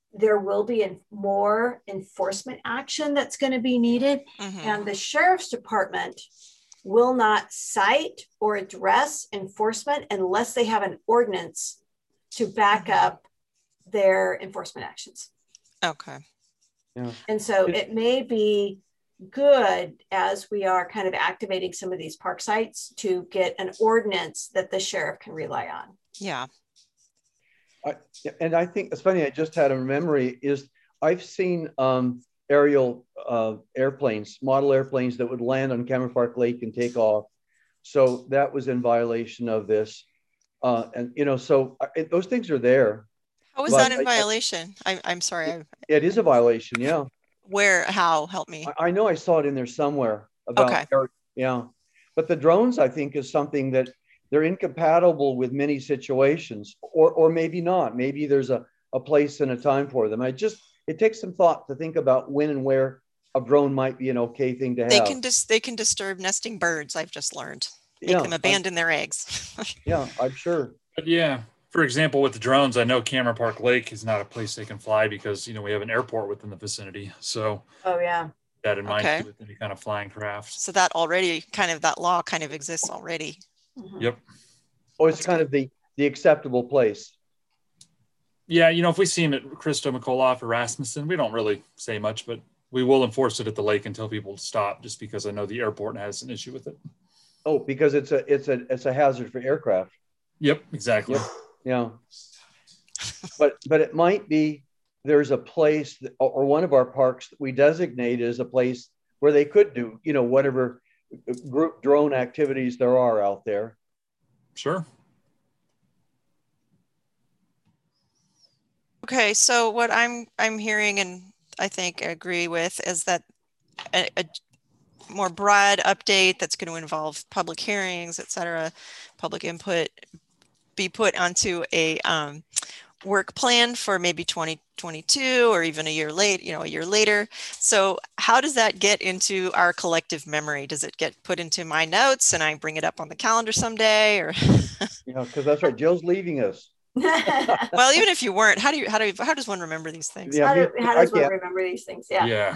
there will be more enforcement action that's going to be needed. And the sheriff's department will not cite or address enforcement unless they have an ordinance to back up their enforcement actions. Okay. Yeah. And so it may be good, as we are kind of activating some of these park sites, to get an ordinance that the sheriff can rely on. Yeah. And I think it's funny, I just had a memory, is I've seen aerial airplanes, model airplanes that would land on Cameron Park Lake and take off. So that was in violation of this. And, you know, so those things are there. How is that in violation? I'm sorry. It is a violation, yeah. Where, how, help me. I know I saw it in there somewhere about, yeah. But the drones, I think, is something that they're incompatible with many situations, or maybe not. Maybe there's a place and a time for them. It takes some thought to think about when and where a drone might be an okay thing to have. They can disturb nesting birds, I've just learned. Make them abandon their eggs. Yeah, I'm sure. But yeah, for example, with the drones, I know Cameron Park Lake is not a place they can fly because, you know, we have an airport within the vicinity. So that in mind with any kind of flying craft. So that already that law kind of exists already. Yep. Or it's kind of the acceptable place. Yeah, you know, if we see him at Christo McCullough or Rasmussen, we don't really say much, but we will enforce it at the lake and tell people to stop, just because I know the airport has an issue with it. Oh, because it's a hazard for aircraft. Yep, exactly. Yep. Yeah. But it might be there's a place or one of our parks that we designate as a place where they could do, you know, whatever group drone activities there are out there. Sure. Okay, so what I'm hearing, and I think I agree with, is that a more broad update that's going to involve public hearings, et cetera, public input, be put onto a work plan for maybe 2022 or even a year later. So how does that get into our collective memory? Does it get put into my notes and I bring it up on the calendar someday, or? Yeah, because that's right. Jill's leaving us. Well, even if you weren't, how does one remember these things? Yeah, how does one remember these things? Yeah.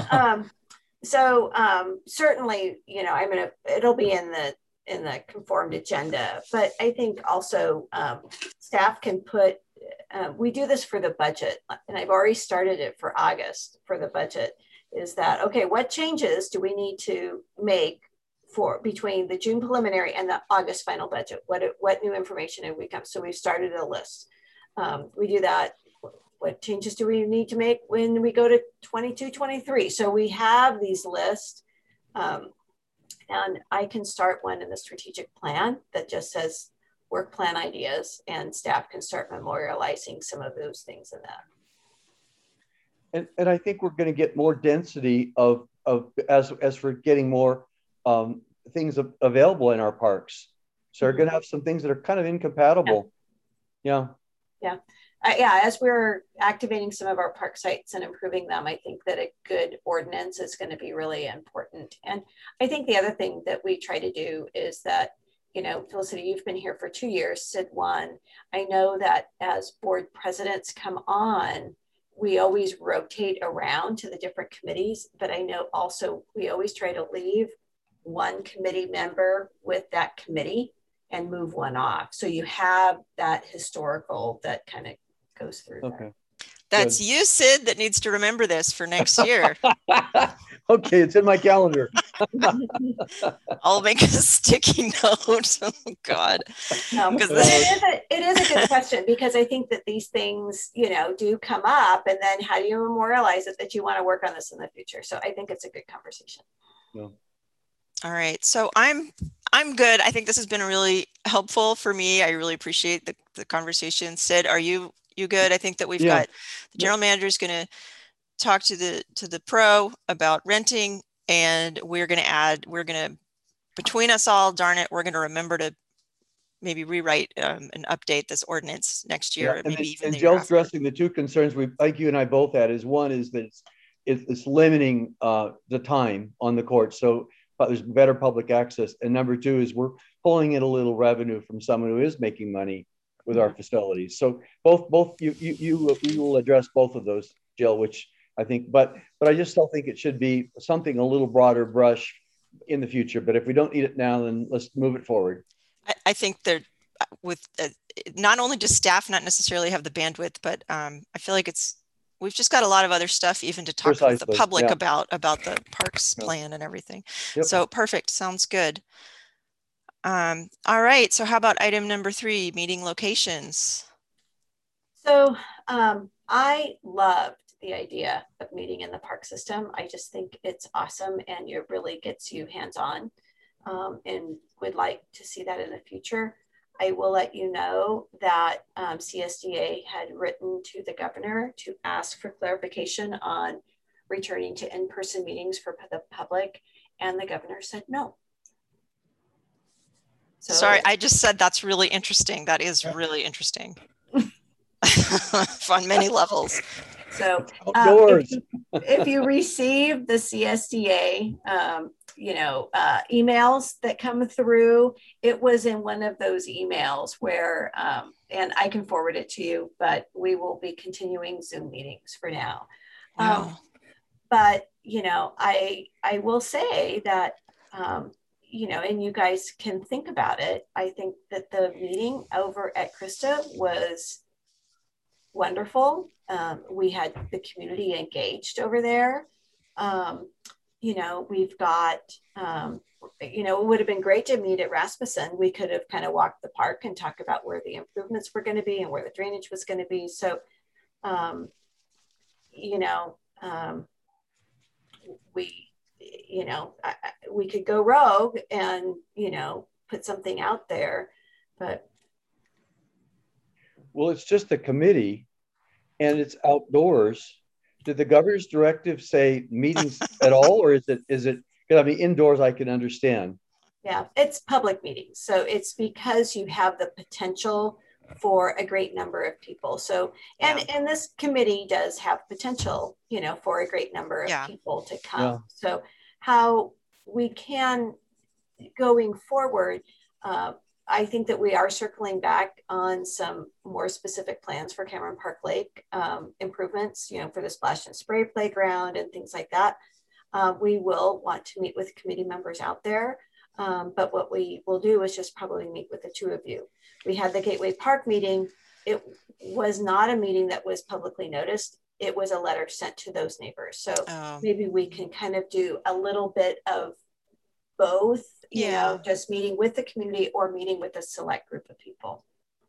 So certainly, you know, it'll be in the conformed agenda, but I think also staff can put, we do this for the budget, and I've already started it for August for the budget, is that, okay, what changes do we need to make between the June preliminary and the August final budget? What new information have we come? So we've started a list. We do that. What changes do we need to make when we go to 22, 23? So we have these lists, and I can start one in the strategic plan that just says work plan ideas, and staff can start memorializing some of those things in that. And I think we're going to get more density as for getting more things available in our parks. So we're going to have some things that are kind of incompatible. Yeah. As we're activating some of our park sites and improving them, I think that a good ordinance is going to be really important. And I think the other thing that we try to do is that, you know, Felicity, you've been here for 2 years, Sid 1. I know that as board presidents come on, we always rotate around to the different committees, but I know also we always try to leave one committee member with that committee and move one off. So you have that historical that kind of goes through there. That's good. You, Sid, that needs to remember this for next year. Okay, it's in my calendar. I'll make a sticky note. Oh God. It is a good question, because I think that these things, you know, do come up, and then how do you memorialize it that you want to work on this in the future? So I think it's a good conversation. Yeah. All right. So I'm good. I think this has been really helpful for me. I really appreciate the conversation. Sid, are you good? I think that we've got the general manager is going to talk to the pro about renting, and we're going to, between us all, darn it, we're going to remember to maybe rewrite and update this ordinance next year. Yeah, maybe even and the year Jill's after. addressing the two concerns like you and I both had. Is one is that it's limiting the time on the court, so there's better public access. And number two is we're pulling in a little revenue from someone who is making money with our facilities. So both you will address both of those, Jill, which I think, but I just still think it should be something a little broader brush in the future. But if we don't need it now, then let's move it forward. I think they're with not only does staff not necessarily have the bandwidth, but I feel like we've just got a lot of other stuff even to talk with the public about the parks plan and everything. Yep. So perfect. Sounds good. All right. So how about item number 3, meeting locations? So I loved the idea of meeting in the park system. I just think it's awesome and it really gets you hands-on, and would like to see that in the future. I will let you know that CSDA had written to the governor to ask for clarification on returning to in-person meetings for the public, and the governor said no. So, sorry, I just said that's really interesting. That is really interesting on many levels. So if you receive the CSDA, emails that come through, it was in one of those emails where, and I can forward it to you, but we will be continuing Zoom meetings for now. Wow. But, I will say that, and you guys can think about it. I think that the meeting over at Krista was wonderful. We had the community engaged over there. We've got, it would have been great to meet at Rasmussen. We could have kind of walked the park and talk about where the improvements were going to be and where the drainage was going to be. So, we could go rogue and, put something out there, but. Well, it's just a committee and it's outdoors. Did the governor's directive say meetings at all, or is it, because I mean, indoors I can understand. Yeah, it's public meetings. So it's because you have the potential for a great number of people. So, and this committee does have potential, for a great number of people to come. Yeah. So how we can, going forward, I think that we are circling back on some more specific plans for Cameron Park Lake improvements, for the splash and spray playground and things like that. We will want to meet with committee members out there. But what we will do is just probably meet with the 2 of you. We had the Gateway Park meeting. It was not a meeting that was publicly noticed. It was a letter sent to those neighbors. So maybe we can kind of do a little bit of both, just meeting with the community or meeting with a select group of people.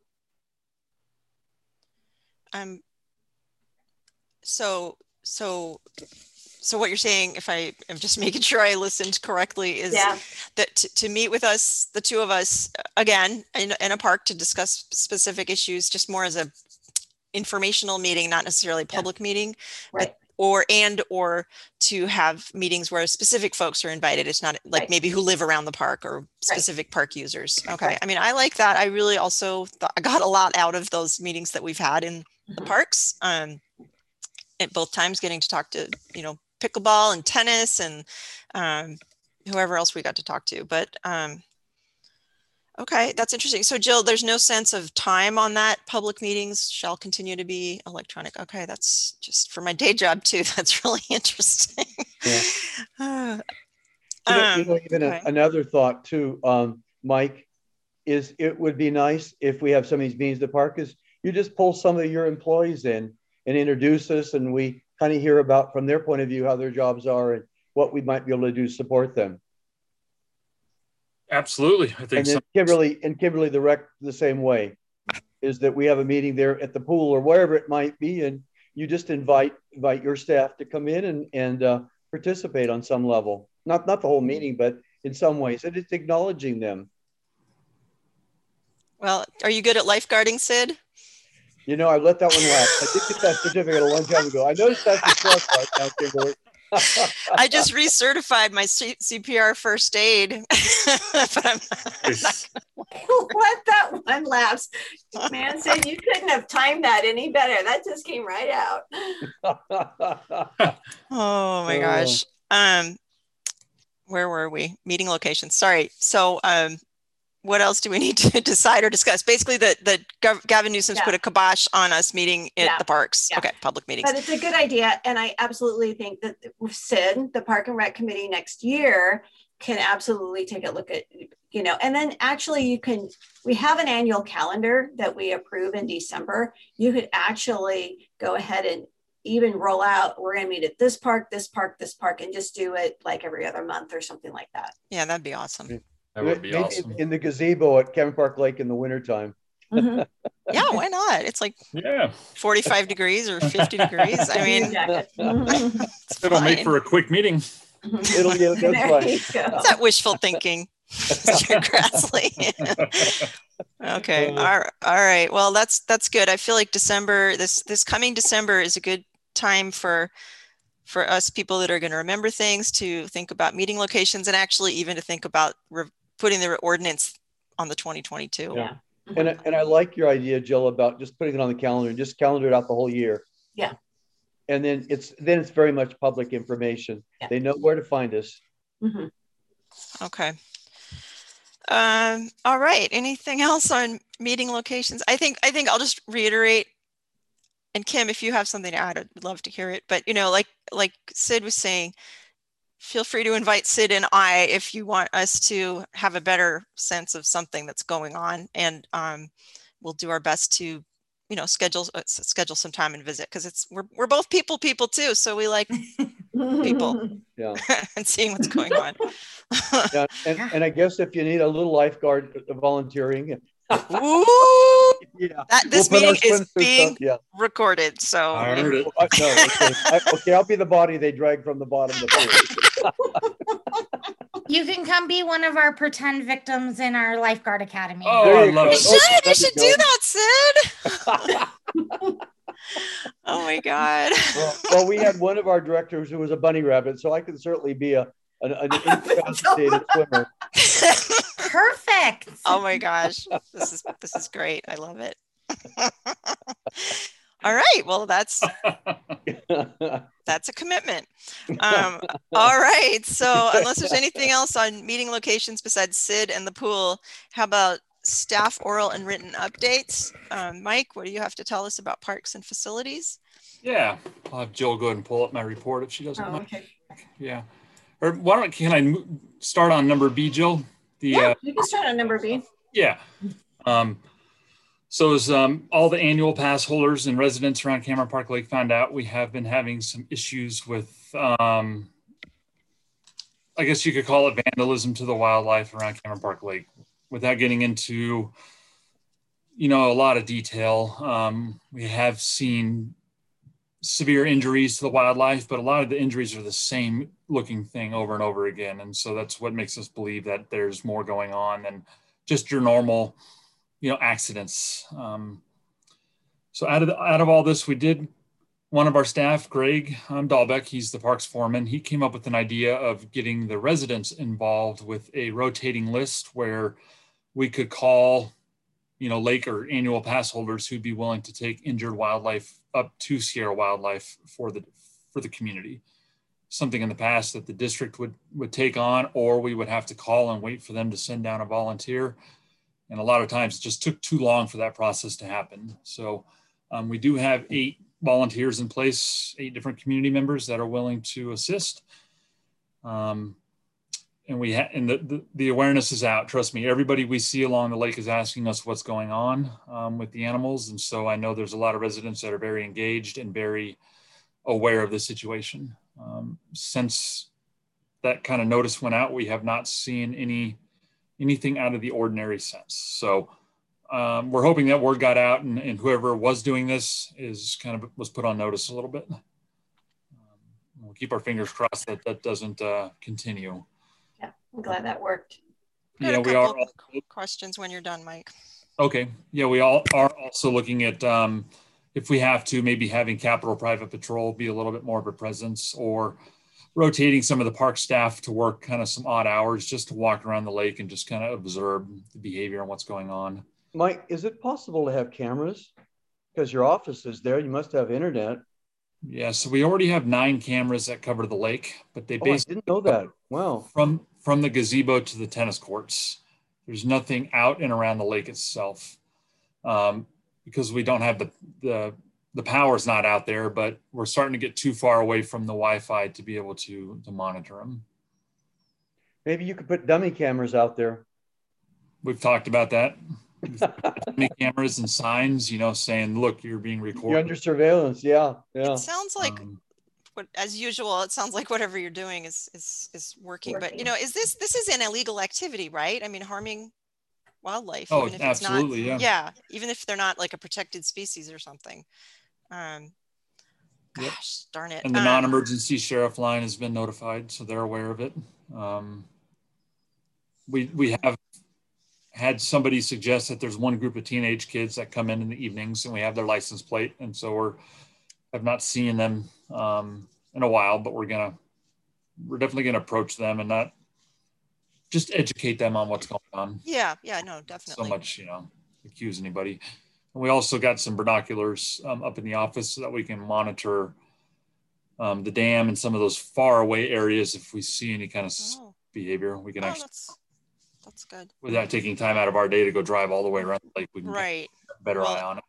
So what you're saying, if I am just making sure I listened correctly, is that to meet with us, the 2 of us, again, in a park to discuss specific issues, just more as a informational meeting, not necessarily public meeting, right? Or to have meetings where specific folks are invited. It's not like maybe who live around the park or specific park users. Okay. Right. I mean, I like that. I really also I got a lot out of those meetings that we've had in the parks. At both times getting to talk to, pickleball and tennis and whoever else we got to talk to. But okay, that's interesting. So Jill, there's no sense of time on that. Public meetings shall continue to be electronic. Okay, that's just for my day job too. That's really interesting. Yeah. Another thought too, Mike, is it would be nice if we have some of these meetings at the park is you just pull some of your employees in and introduce us, and we kind of hear about from their point of view how their jobs are and what we might be able to do to support them. Absolutely. I think and Kimberly the same way, is that we have a meeting there at the pool or wherever it might be, and you just invite your staff to come in and participate on some level. Not the whole meeting, but in some ways, and it's acknowledging them. Well, are you good at lifeguarding, Sid? I let that one lapse. I did get that certificate a long time ago. I noticed that's the plus right now, Kimberly. I just recertified my CPR first aid. But I'm not let that one lapse. Man said you couldn't have timed that any better. That just came right out. Oh my gosh. Where were we? Meeting locations. Sorry. So what else do we need to decide or discuss? Basically, Gavin Newsom's put a kibosh on us meeting at the parks. Okay, public meetings. But it's a good idea, and I absolutely think that with Sid, the Park and Rec Committee next year can absolutely take a look at, and then actually we have an annual calendar that we approve in December. You could actually go ahead and even roll out, we're going to meet at this park, this park, this park, and just do it like every other month or something like that. Yeah, that'd be awesome. That would be awesome. In the gazebo at Kevin Park Lake in the wintertime. Mm-hmm. Yeah, why not? It's like 45 degrees or 50 degrees. I mean, it'll make for a quick meeting. It'll get that's fine. It's that wishful thinking. Mr. Grassley. Okay. All right. Well, that's good. I feel like December, this coming December is a good time for us people that are going to remember things, to think about meeting locations, and actually even to think about putting the ordinance on the 2022. Yeah. And I like your idea, Jill, about just putting it on the calendar, just calendar it out the whole year. Yeah. And then it's very much public information. Yeah. They know where to find us. Mm-hmm. Okay. All right. Anything else on meeting locations? I think I'll just reiterate. And Kim, if you have something to add, I'd love to hear it. But like Sid was saying, feel free to invite Sid and I if you want us to have a better sense of something that's going on, and we'll do our best to schedule some time and visit, because we're both people too, so we like people and seeing what's going on. And I guess if you need a little lifeguard volunteering. Ooh, this meeting is being recorded, so I heard it. Okay, I'll be the body they drag from the bottom of the pool. You can come be one of our pretend victims in our lifeguard academy. Oh, I love it. You should do that, Sid. Oh my God. Well, we had one of our directors who was a bunny rabbit, so I can certainly be an incapacitated swimmer. Perfect. Oh my gosh, this is great. I love it. All right, well, that's a commitment. All right, so unless there's anything else on meeting locations besides Sid and the pool, how about staff oral and written updates? Mike, what do you have to tell us about parks and facilities? Yeah, I'll have Jill go ahead and pull up my report if she doesn't mind. Okay. Yeah, or can I start on number B, Jill? You can start on number B. Yeah. So as all the annual pass holders and residents around Cameron Park Lake found out, we have been having some issues with, I guess you could call it vandalism to the wildlife around Cameron Park Lake. Without getting into, a lot of detail, we have seen severe injuries to the wildlife, but a lot of the injuries are the same looking thing over and over again. And so that's what makes us believe that there's more going on than just your normal, accidents. So out of all this, we did, one of our staff, Greg Dahlbeck, he's the parks foreman. He came up with an idea of getting the residents involved with a rotating list where we could call, lake or annual pass holders who'd be willing to take injured wildlife up to Sierra Wildlife for the community. Something in the past that the district would take on, or we would have to call and wait for them to send down a volunteer. And a lot of times it just took too long for that process to happen. So we do have 8 volunteers in place, 8 different community members that are willing to assist. And the awareness is out. Trust me, everybody we see along the lake is asking us what's going on with the animals. And so I know there's a lot of residents that are very engaged and very aware of the situation. Since that kind of notice went out, we have not seen anything out of the ordinary sense. So we're hoping that word got out, and whoever was doing this was put on notice a little bit. We'll keep our fingers crossed that doesn't continue. Yeah, I'm glad that worked. Yeah, we are. Questions when you're done, Mike. Okay. Yeah, we all are also looking at if we have to, maybe having Capitol Private Patrol be a little bit more of a presence, or rotating some of the park staff to work kind of some odd hours just to walk around the lake and just kind of observe the behavior and what's going on. Mike, is it possible to have cameras? Because your office is there, you must have internet. Yeah, so we already have 9 cameras that cover the lake, but they basically I didn't know that. Wow. From the gazebo to the tennis courts. There's nothing out and around the lake itself, because we don't have the power's not out there, but we're starting to get too far away from the Wi-Fi to be able to monitor them. Maybe you could put dummy cameras out there. We've talked about that. Dummy cameras and signs, you know, saying, look, you're being recorded. You're under surveillance. Yeah. Yeah. It sounds like, as usual, it sounds like whatever you're doing is working. But, you know, this is an illegal activity, right? I mean, harming wildlife. Oh, even if absolutely. It's not, yeah. Even if they're not like a protected species or something. Gosh, Yep. darn it. And the non-emergency sheriff line has been notified, so they're aware of it. We have had somebody suggest that there's one group of teenage kids that come in the evenings, and we have their license plate, and so I've not seen them in a while, but we're definitely gonna approach them and not just educate them on what's going on. Yeah, no, definitely. So much, you know, accuse anybody. And we also got some binoculars up in the office so that we can monitor the dam and some of those far away areas. If we see any kind of behavior, we can actually, that's good. without taking time out of our day to go drive all the way around the lake, we can get a better eye on it.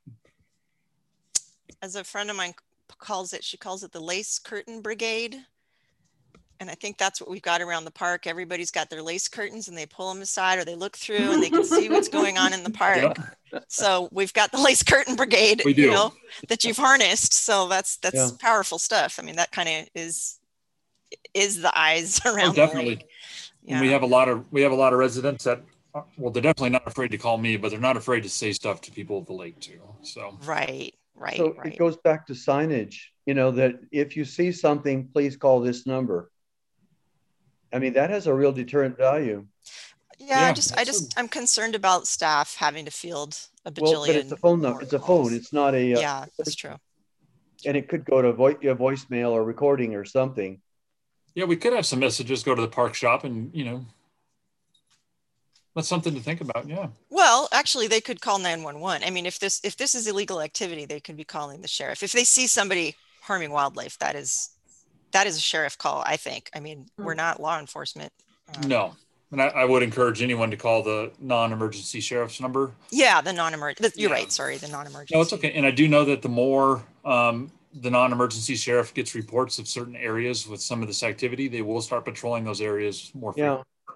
As a friend of mine calls it, she calls it the lace curtain brigade. And I think that's what we've got around the park. Everybody's got their lace curtains and they pull them aside, or they look through and they can see what's going on in the park. Yeah. So we've got the lace curtain brigade, we do. You know, that you've harnessed. So that's powerful stuff. I mean, that kind of is the eyes around definitely. the lake. Yeah. And we have a lot of residents that, well, they're definitely not afraid to call me, but they're not afraid to say stuff to people at the lake too. So right. So it goes back to signage, you know, that if you see something, please call this number. I mean, that has a real deterrent value. Yeah, I'm concerned about staff having to field a bajillion. Well, but it's a phone number. It's a phone. It's not a. Yeah, that's true. And it could go to voicemail or recording or something. Yeah, we could have some messages go to the park shop, and you know, that's something to think about. Yeah. Well, actually, they could call 911. I mean, if this is illegal activity, they could be calling the sheriff. If they see somebody harming wildlife, that is a sheriff call, I think. I mean, we're not law enforcement. No. And I would encourage anyone to call the non-emergency sheriff's number. Yeah, the non-emergency. You're right. Sorry, the non-emergency. No, it's okay. And I do know that the more the non-emergency sheriff gets reports of certain areas with some of this activity, they will start patrolling those areas more frequently. Yeah.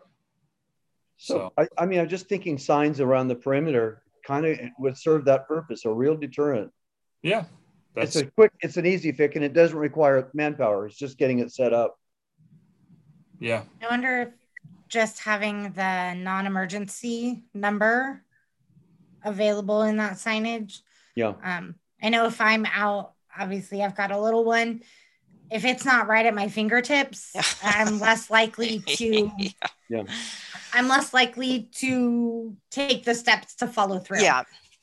So I mean, I'm just thinking signs around the perimeter kind of would serve that purpose, a real deterrent. Yeah. It's an easy fix, and it doesn't require manpower. It's just getting it set up. Yeah. I wonder if just having the non-emergency number available in that signage. Yeah. I know if I'm out, obviously I've got a little one. If it's not right at my fingertips, I'm less likely to. Yeah. I'm less likely to take the steps to follow through. Yeah.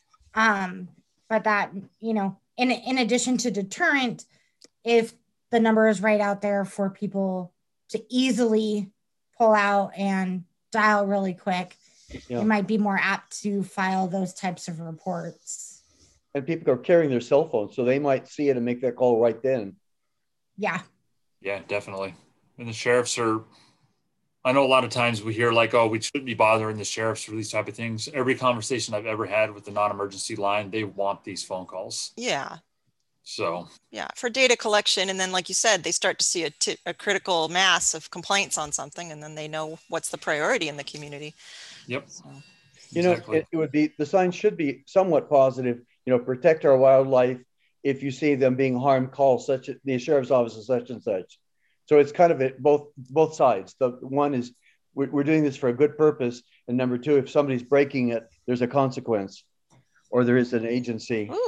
But that, you know, in addition to deterrent, if the number is right out there for people to easily pull out and dial really quick, it might be more apt to file those types of reports. And people are carrying their cell phones, so they might see it and make that call right then. Yeah. Yeah, definitely. And the sheriffs I know a lot of times we hear like, oh, we shouldn't be bothering the sheriffs for these type of things. Every conversation I've ever had with the non-emergency line, they want these phone calls. Yeah. So. Yeah, for data collection. And then, like you said, they start to see a critical mass of complaints on something, and then they know what's the priority in the community. Yep. So. You know, it would be, the sign should be somewhat positive, you know, protect our wildlife. If you see them being harmed, call the sheriff's office is such and such. So it's kind of both sides. The one is we're doing this for a good purpose, and number two, if somebody's breaking it, there's a consequence, or there is an agency. Ooh.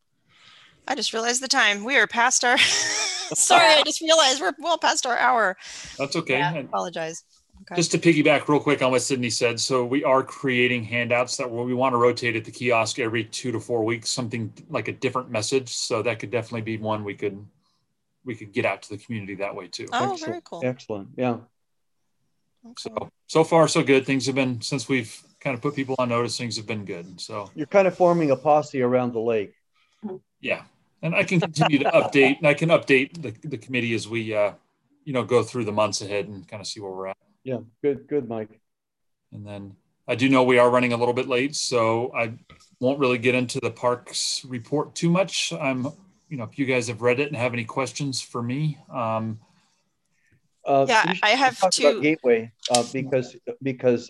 I just realized the time. We are past our. Sorry, I just realized we're well past our hour. That's okay. Yeah, I apologize. Okay. Just to piggyback real quick on what Sydney said. So we are creating handouts that we want to rotate at the kiosk every 2 to 4 weeks, something like a different message. So that could definitely be one we could get out to the community that way too. Oh, excellent. Very cool. Excellent. Yeah. Okay. So far so good. Things have been, since we've kind of put people on notice, things have been good. So you're kind of forming a posse around the lake. Yeah. And I can continue to update, and I can update the committee as we, go through the months ahead and kind of see where we're at. Yeah. Good, Mike. And then I do know we are running a little bit late, so I won't really get into the parks report too much. If you guys have read it and have any questions for me. Yeah, I have talk two. about Gateway because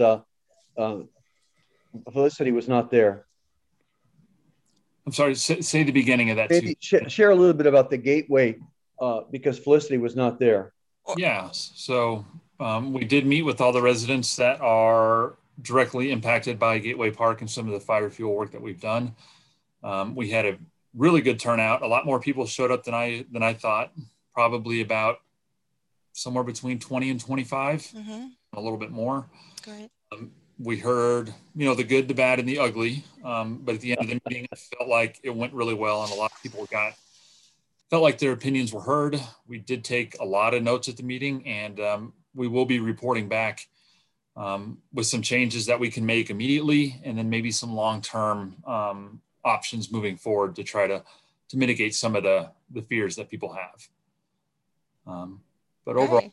Felicity was not there. I'm sorry, say the beginning of that too. Maybe share a little bit about the Gateway because Felicity was not there. Yeah, so we did meet with all the residents that are directly impacted by Gateway Park and some of the fire fuel work that we've done. We had a really good turnout. A lot more people showed up than I thought. Probably about somewhere between 20 and 25, a little bit more. Great. We heard, the good, the bad, and the ugly. But at the end of the meeting, I felt like it went really well, and a lot of people felt like their opinions were heard. We did take a lot of notes at the meeting, and we will be reporting back with some changes that we can make immediately, and then maybe some long-term options moving forward to try to mitigate some of the fears that people have. But overall,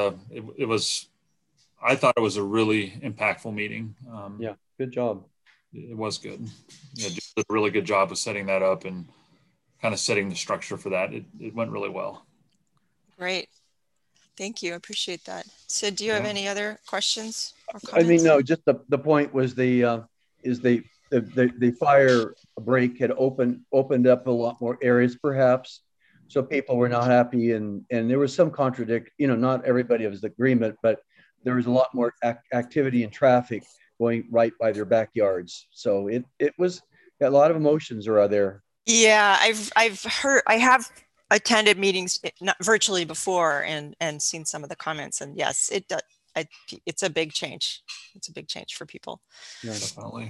I thought it was a really impactful meeting. Yeah, good job. It was good. Yeah, just did a really good job of setting that up and kind of setting the structure for that. It went really well. Great. Thank you. I appreciate that. Sid, do you have any other questions or comments? I mean, no, just the point was the fire break had opened up a lot more areas perhaps. So people were not happy and there was some not everybody was in agreement, but there was a lot more activity and traffic going right by their backyards. So it was a lot of emotions are there. Yeah, I have attended meetings not virtually before and seen some of the comments, and yes, it's a big change. It's a big change for people. Yeah, definitely.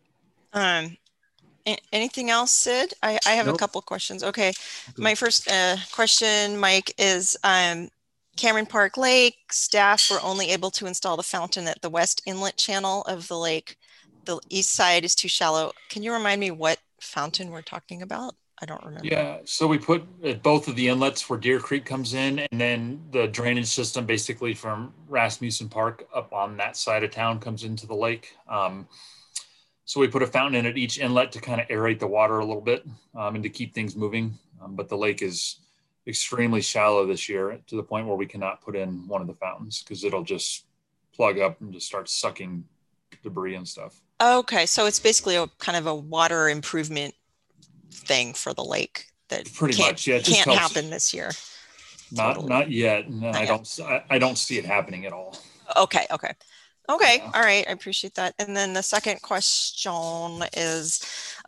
Anything else, Sid? I have a couple of questions. Okay. My first question, Mike, is Cameron Park Lake staff were only able to install the fountain at the west inlet channel of the lake. The east side is too shallow. Can you remind me what fountain we're talking about? I don't remember. Yeah, so we put at both of the inlets where Deer Creek comes in, and then the drainage system basically from Rasmussen Park up on that side of town comes into the lake. So we put a fountain in at each inlet to kind of aerate the water a little bit and to keep things moving. But the lake is extremely shallow this year to the point where we cannot put in one of the fountains because it'll just plug up and just start sucking debris and stuff. Okay, so it's basically a kind of a water improvement thing for the lake that pretty much, yeah, can't happen this year. Not yet. No, I don't see it happening at all. Okay. Yeah. All right. I appreciate that. And then the second question is,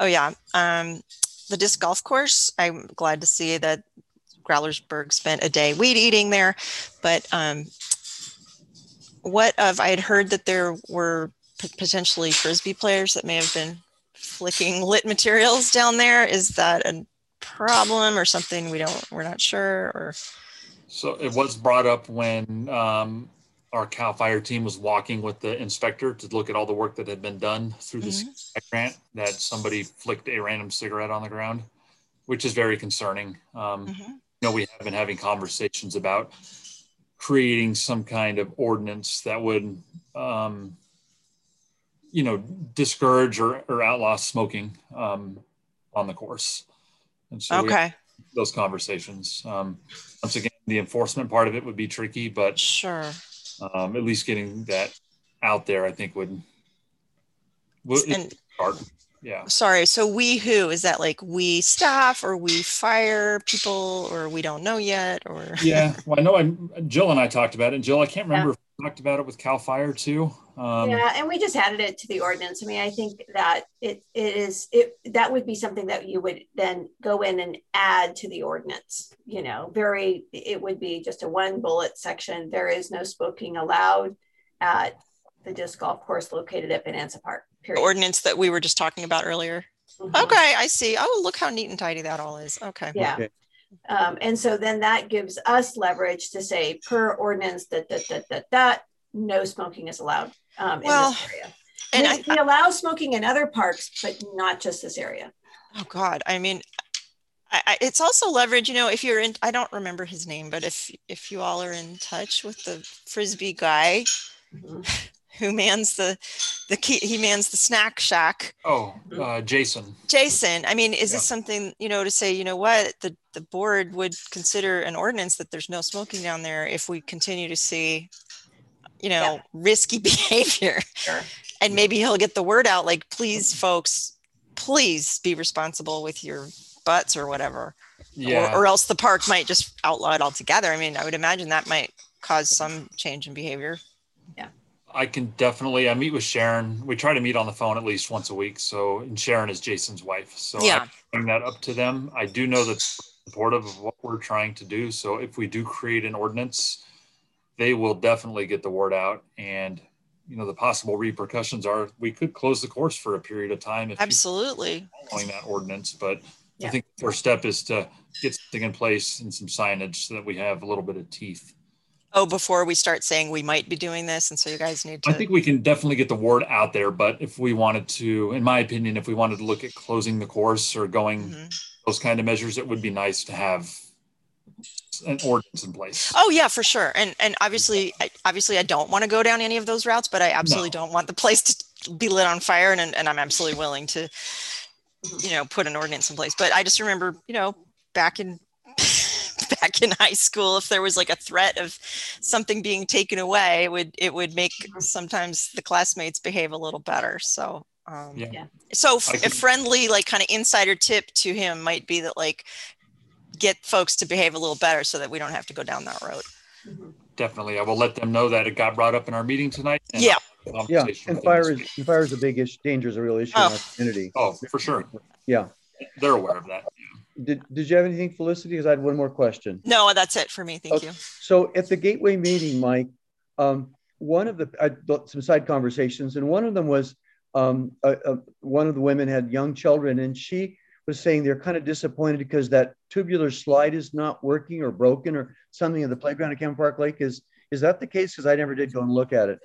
the disc golf course. I'm glad to see that Growlersburg spent a day weed eating there, but I had heard that there were potentially Frisbee players that may have been flicking lit materials down there. Is that a problem or something we're not sure? Or so it was brought up when our CAL FIRE team was walking with the inspector to look at all the work that had been done through this grant, that somebody flicked a random cigarette on the ground, which is very concerning. We have been having conversations about creating some kind of ordinance that would, discourage or outlaw smoking on the course. And so those conversations, once again, the enforcement part of it would be tricky, but sure. At least getting that out there, I think would start. Yeah. Sorry. So who is that? Like we staff or we fire people, or we don't know yet? Or yeah. Well, I know Jill and I talked about it. And Jill, I can't remember if we talked about it with CAL FIRE too. And we just added it to the ordinance. I mean, I think that that would be something that you would then go in and add to the ordinance. It would be just a one bullet section. There is no smoking allowed at the disc golf course located at Bonanza Park. Period. The ordinance that we were just talking about earlier. Okay, I see. Oh, look how neat and tidy that all is. Okay. Yeah. Okay. And so then that gives us leverage to say per ordinance that no smoking is allowed in this area. And we allow smoking in other parks, but not just this area. Oh God. I mean, it's also leverage, if you're in, I don't remember his name, but if you all are in touch with the Frisbee guy who mans the he mans the snack shack. Oh, Jason. Jason, I mean, is Yeah. this something, to say, you know what, the board would consider an ordinance that there's no smoking down there if we continue to see, risky behavior. Sure. And maybe he'll get the word out, like, please, folks, please be responsible with your butts or whatever. Yeah. Or else the park might just outlaw it altogether. I mean, I would imagine that might cause some change in behavior. I can definitely, I meet with Sharon. We try to meet on the phone at least once a week. So, and Sharon is Jason's wife. So Yeah. I bring that up to them. I do know that supportive of what we're trying to do. So if we do create an ordinance, they will definitely get the word out. And, the possible repercussions are we could close the course for a period of time if Absolutely following that ordinance. But Yeah. I think the first step is to get something in place and some signage so that we have a little bit of teeth. before we start saying we might be doing this, and so you guys need to. I think we can definitely get the word out there, but if we wanted to, in my opinion, if we wanted to look at closing the course or going those kind of measures, it would be nice to have an ordinance in place. Oh yeah, for sure. And obviously I don't want to go down any of those routes, but I absolutely don't want the place to be lit on fire, and I'm absolutely willing to, put an ordinance in place. But I just remember, back in high school, if there was like a threat of something being taken away, it would make sometimes the classmates behave a little better. So so a friendly, like, kind of insider tip to him might be that, like, get folks to behave a little better so that we don't have to go down that road. Definitely. I will let them know that it got brought up in our meeting tonight. And Yeah. And fire is a big issue. Danger is a real issue in our community. Oh, for sure. Yeah. They're aware of that. Did you have anything, Felicity? Because I had one more question. No, that's it for me. Thank you. So at the Gateway meeting, Mike, one of some side conversations, and one of them was one of the women had young children, and she was saying they're kind of disappointed because that tubular slide is not working or broken or something at the playground at Cameron Park Lake. Is that the case? Because I never did go and look at it.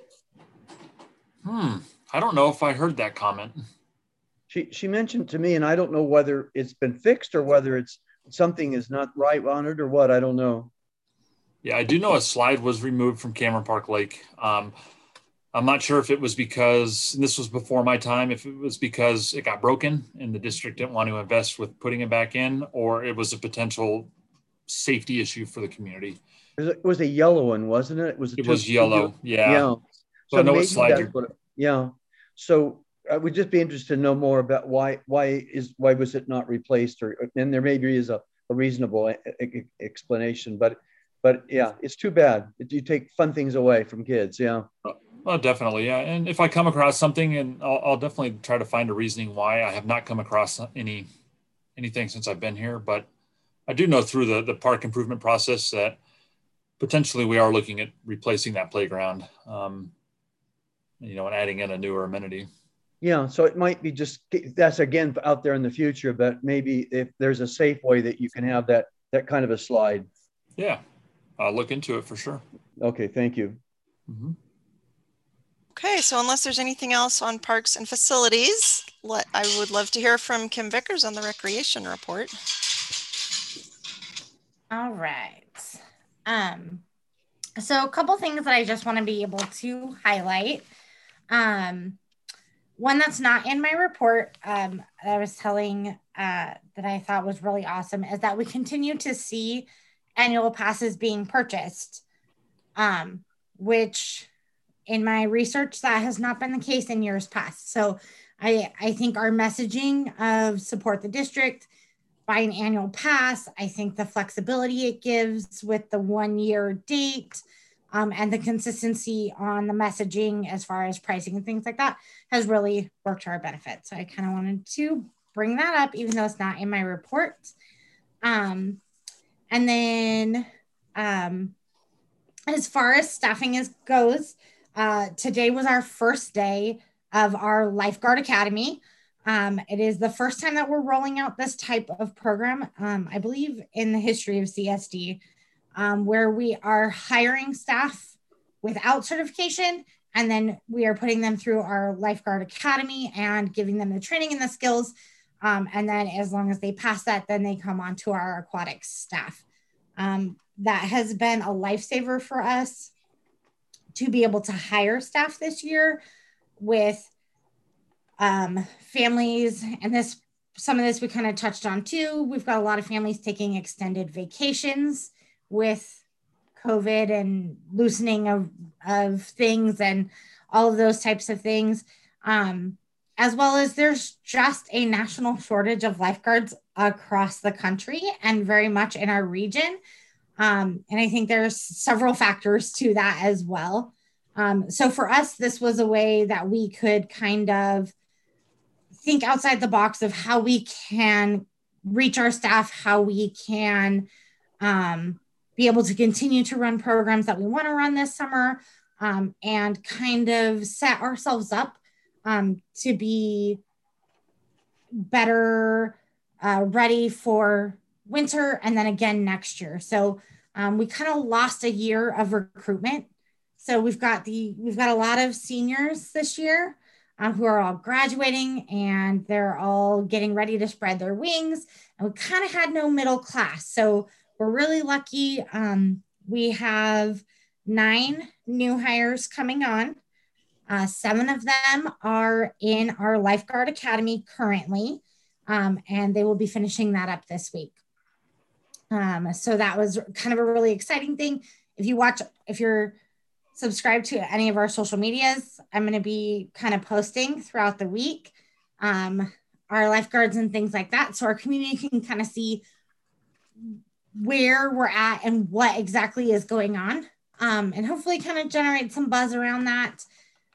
I don't know if I heard that comment. She mentioned to me, and I don't know whether it's been fixed or whether it's something is not right on it or what. I don't know. Yeah, I do know a slide was removed from Cameron Park Lake. I'm not sure if it was because, and this was before my time, if it was because it got broken and the district didn't want to invest with putting it back in, or it was a potential safety issue for the community. It was a yellow one, wasn't it? It was yellow. Yeah. Yeah. So I know what slide yeah. So I would just be interested to know more about why was it not replaced, and there maybe is a reasonable explanation, but yeah, it's too bad. You take fun things away from kids. Yeah. Well, definitely. Yeah. And if I come across something, and I'll definitely try to find a reasoning why. I have not come across anything since I've been here, but I do know through the park improvement process that potentially we are looking at replacing that playground, and adding in a newer amenity. Yeah, so it might be that's again out there in the future, but maybe if there's a safe way that you can have that kind of a slide. Yeah, I'll look into it for sure. Okay, thank you. Okay, so unless there's anything else on parks and facilities, I would love to hear from Kim Vickers on the recreation report. All right. So a couple things that I just want to be able to highlight. One that's not in my report, that I was telling that I thought was really awesome, is that we continue to see annual passes being purchased, which in my research, that has not been the case in years past. So I think our messaging of support the district, buy an annual pass, I think the flexibility it gives with the 1-year date, and the consistency on the messaging as far as pricing and things like that has really worked to our benefit. So I kind of wanted to bring that up, even though it's not in my report. And then as far as staffing goes, today was our first day of our Lifeguard Academy. It is the first time that we're rolling out this type of program, I believe, in the history of CSD. Where we are hiring staff without certification, and then we are putting them through our Lifeguard Academy and giving them the training and the skills. And then as long as they pass that, then they come on to our aquatics staff. That has been a lifesaver for us to be able to hire staff this year with families, and some of this we kind of touched on too. We've got a lot of families taking extended vacations with COVID and loosening of things and all of those types of things. As well as there's just a national shortage of lifeguards across the country and very much in our region. And I think there's several factors to that as well. So for us, this was a way that we could kind of think outside the box of how we can reach our staff, how we can be able to continue to run programs that we want to run this summer, and kind of set ourselves up to be better ready for winter and then again next year. So we kind of lost a year of recruitment. So we've got a lot of seniors this year who are all graduating, and they're all getting ready to spread their wings. And we kind of had no middle class. So we're really lucky. We have 9 new hires coming on. 7 of them are in our lifeguard academy currently, and they will be finishing that up this week. So that was kind of a really exciting thing. If you're subscribed to any of our social medias, I'm going to be kind of posting throughout the week our lifeguards and things like that. So our community can kind of see where we're at and what exactly is going on, and hopefully kind of generate some buzz around that.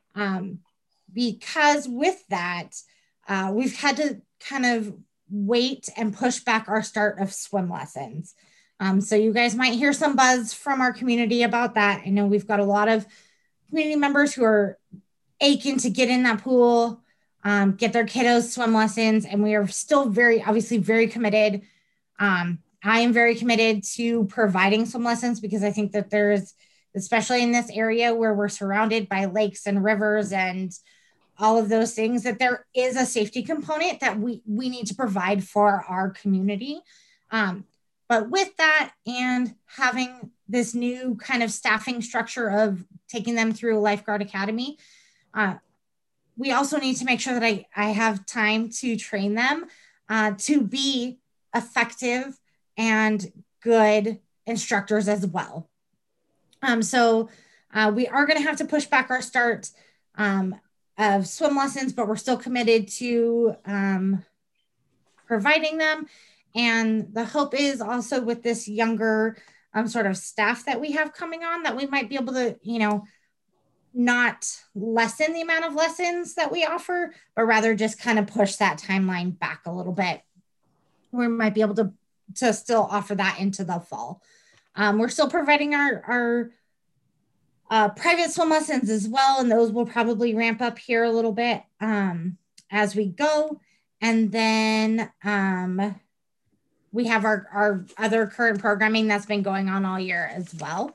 Because with that, we've had to kind of wait and push back our start of swim lessons. So you guys might hear some buzz from our community about that. I know we've got a lot of community members who are aching to get in that pool, get their kiddos swim lessons, and we are still obviously very committed. I am very committed to providing swim lessons because I think that there's, especially in this area where we're surrounded by lakes and rivers and all of those things, that there is a safety component that we need to provide for our community. But with that and having this new kind of staffing structure of taking them through a lifeguard academy, we also need to make sure that I have time to train them to be effective and good instructors as well. So we are going to have to push back our start of swim lessons, but we're still committed to providing them. And the hope is also with this younger sort of staff that we have coming on, that we might be able to, not lessen the amount of lessons that we offer, but rather just kind of push that timeline back a little bit. We might be able to still offer that into the fall. We're still providing our private swim lessons as well, and those will probably ramp up here a little bit as we go. And then we have our other current programming that's been going on all year as well.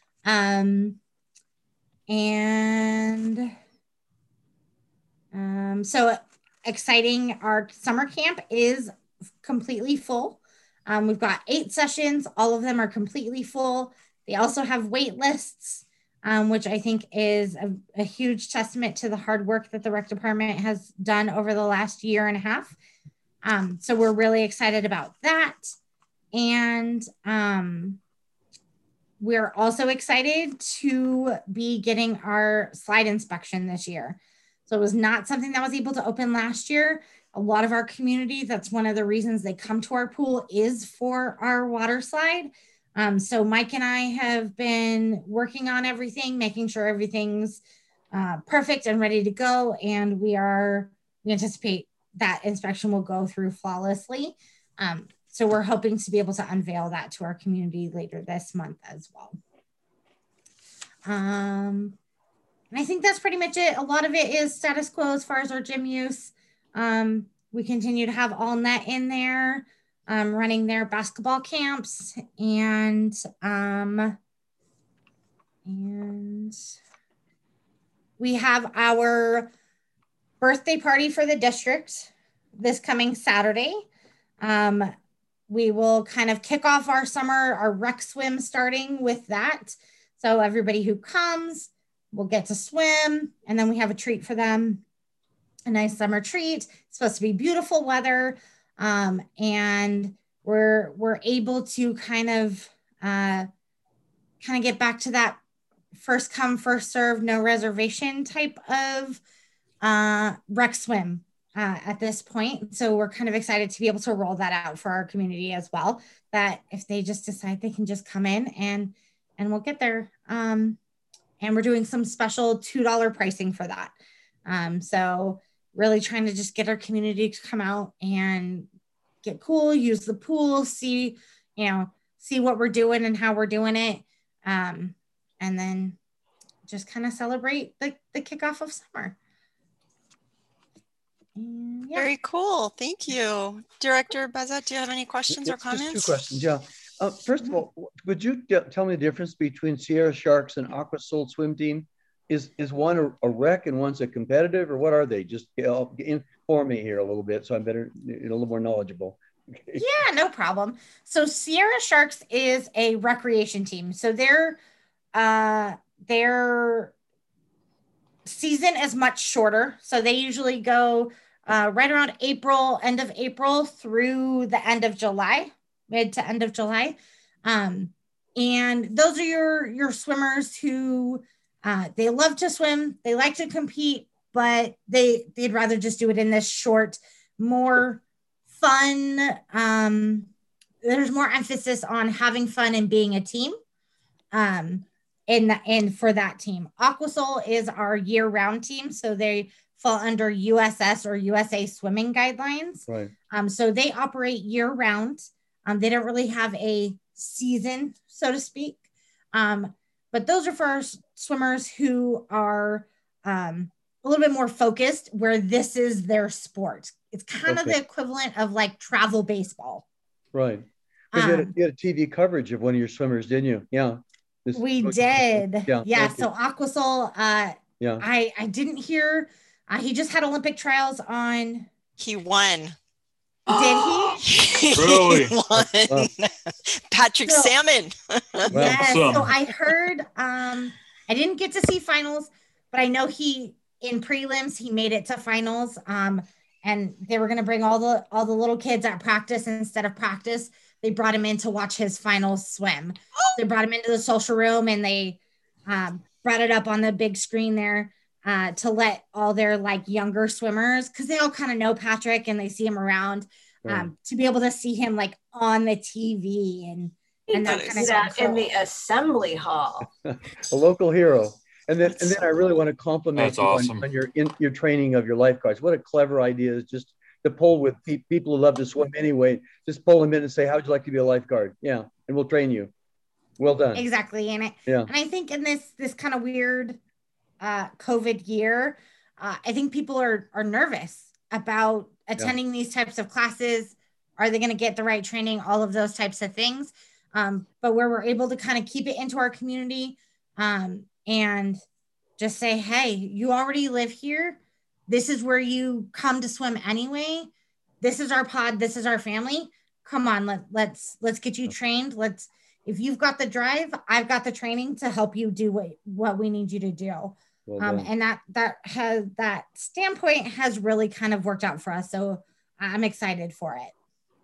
So exciting, our summer camp is completely full. We've got 8 sessions. All of them are completely full. They also have wait lists, which I think is a huge testament to the hard work that the rec department has done over the last year and a half. So we're really excited about that. And we're also excited to be getting our slide inspection this year. So it was not something that was able to open last year. A lot of our community, that's one of the reasons they come to our pool, is for our water slide. So Mike and I have been working on everything, making sure everything's perfect and ready to go. And we anticipate that inspection will go through flawlessly. So we're hoping to be able to unveil that to our community later this month as well. And I think that's pretty much it. A lot of it is status quo as far as our gym use. We continue to have All Net in there, running their basketball camps, and we have our birthday party for the district this coming Saturday. We will kind of kick off our summer, our rec swim starting with that. So everybody who comes will get to swim, and then we have a treat for them. a nice summer treat. It's supposed to be beautiful weather. And we're able to kind of get back to that first come, first serve, no reservation type of rec swim at this point. So we're kind of excited to be able to roll that out for our community as well, that if they just decide they can just come in and we'll get there. And we're doing some special $2 pricing for that. So really trying to just get our community to come out and get cool, use the pool, see what we're doing and how we're doing it. And then just kind of celebrate the kickoff of summer. And, yeah. Very cool. Thank you. Director Bezat, do you have any questions or comments? Just 2 questions, yeah. First of all, would you tell me the difference between Sierra Sharks and Aquasol swim team? Is one a rec and one's a competitive, or what are they? Just inform me here a little bit so I'm a little more knowledgeable. Yeah, no problem. So Sierra Sharks is a recreation team. So their season is much shorter. So they usually go right around end of April through the end of July, mid to end of July. And those are your swimmers who they love to swim, they like to compete, but they'd rather just do it in this short, more fun. There's more emphasis on having fun and being a team. And for that team, Aquasol is our year-round team, so they fall under USS or USA swimming guidelines. Right. So they operate year-round. They don't really have a season, so to speak. But those are for our swimmers who are a little bit more focused, where this is their sport. It's kind of the equivalent of like travel baseball. Right. You had a TV coverage of one of your swimmers, didn't you? Yeah. We did. Yeah. So Aquasol, yeah. I didn't hear, he just had Olympic trials on. He won. Did he? Really? He won. Patrick Salmon. Yes. So I heard, I didn't get to see finals, but I know in prelims, he made it to finals. And they were going to bring all the little kids at practice. Instead of practice, they brought him in to watch his final swim. They brought him into the social room, and they brought it up on the big screen there to let all their like younger swimmers, because they all kind of know Patrick and they see him around, to be able to see him like on the TV and that kind of stuff. In the assembly hall. A local hero. And then I really want to compliment you awesome. on your training of your lifeguards. What a clever idea is just to pull with people who love to swim anyway. Just pull them in and say, how would you like to be a lifeguard? Yeah, and we'll train you. Well done. Exactly. And I think in this kind of weird COVID year, I think people are nervous about attending these types of classes. Are they going to get the right training? All of those types of things. But where we're able to kind of keep it into our community, and just say, hey, you already live here. This is where you come to swim anyway. This is our pod. This is our family. Come on, let's get you trained. If you've got the drive, I've got the training to help you do what we need you to do. Well, and that standpoint has really kind of worked out for us. So I'm excited for it.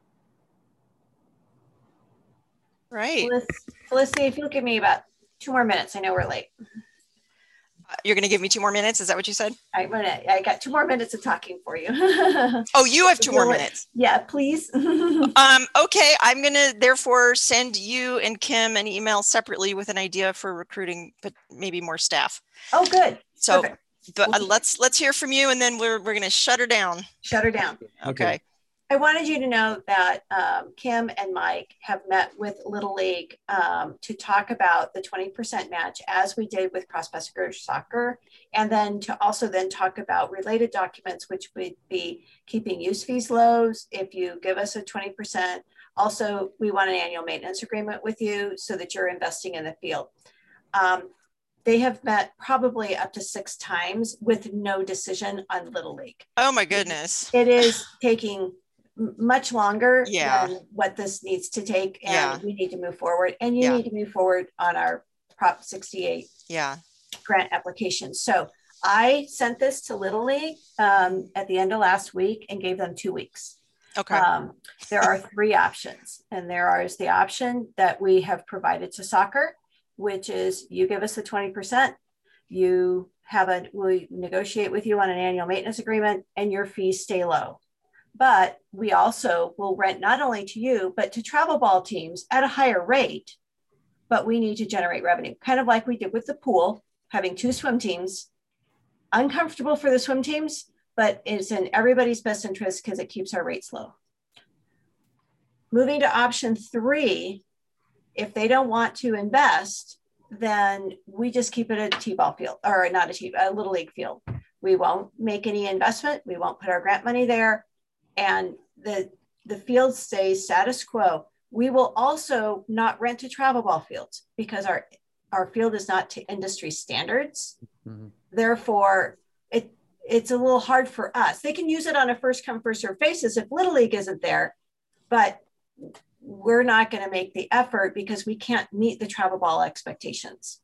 Right. Felicity, if you'll give me about 2 more minutes. I know we're late. You're going to give me 2 more minutes? Is that what you said? I got 2 more minutes of talking for you. Oh, you have 2 more minutes. Yeah, please. Okay. I'm going to therefore send you and Kim an email separately with an idea for recruiting, but maybe more staff. Oh, good. So, but let's hear from you, and then we're going to shut her down. Shut her down. Okay. I wanted you to know that Kim and Mike have met with Little League to talk about the 20% match, as we did with Cross-Pacific Soccer, and then to also then talk about related documents, which would be keeping use fees low if you give us a 20%. Also, we want an annual maintenance agreement with you so that you're investing in the field. They have met probably up to 6 times with no decision on Little League. Oh my goodness. It is taking much longer than what this needs to take, and we need to move forward, and you need to move forward on our Prop 68 grant application. So I sent this to Little League at the end of last week and gave them 2 weeks. Okay. There are 3 options, and there is the option that we have provided to soccer, which is you give us the 20%, we negotiate with you on an annual maintenance agreement, and your fees stay low. But we also will rent not only to you, but to travel ball teams at a higher rate, but we need to generate revenue, kind of like we did with the pool, having 2 swim teams. Uncomfortable for the swim teams, but it's in everybody's best interest because it keeps our rates low. Moving to option 3, if they don't want to invest, then we just keep it a T-ball field, or not a Little League field. We won't make any investment. We won't put our grant money there. And the field stays status quo. We will also not rent to travel ball fields because our field is not to industry standards. Mm-hmm. Therefore, it's a little hard for us. They can use it on a first come, first served basis if Little League isn't there, but we're not going to make the effort because we can't meet the travel ball expectations.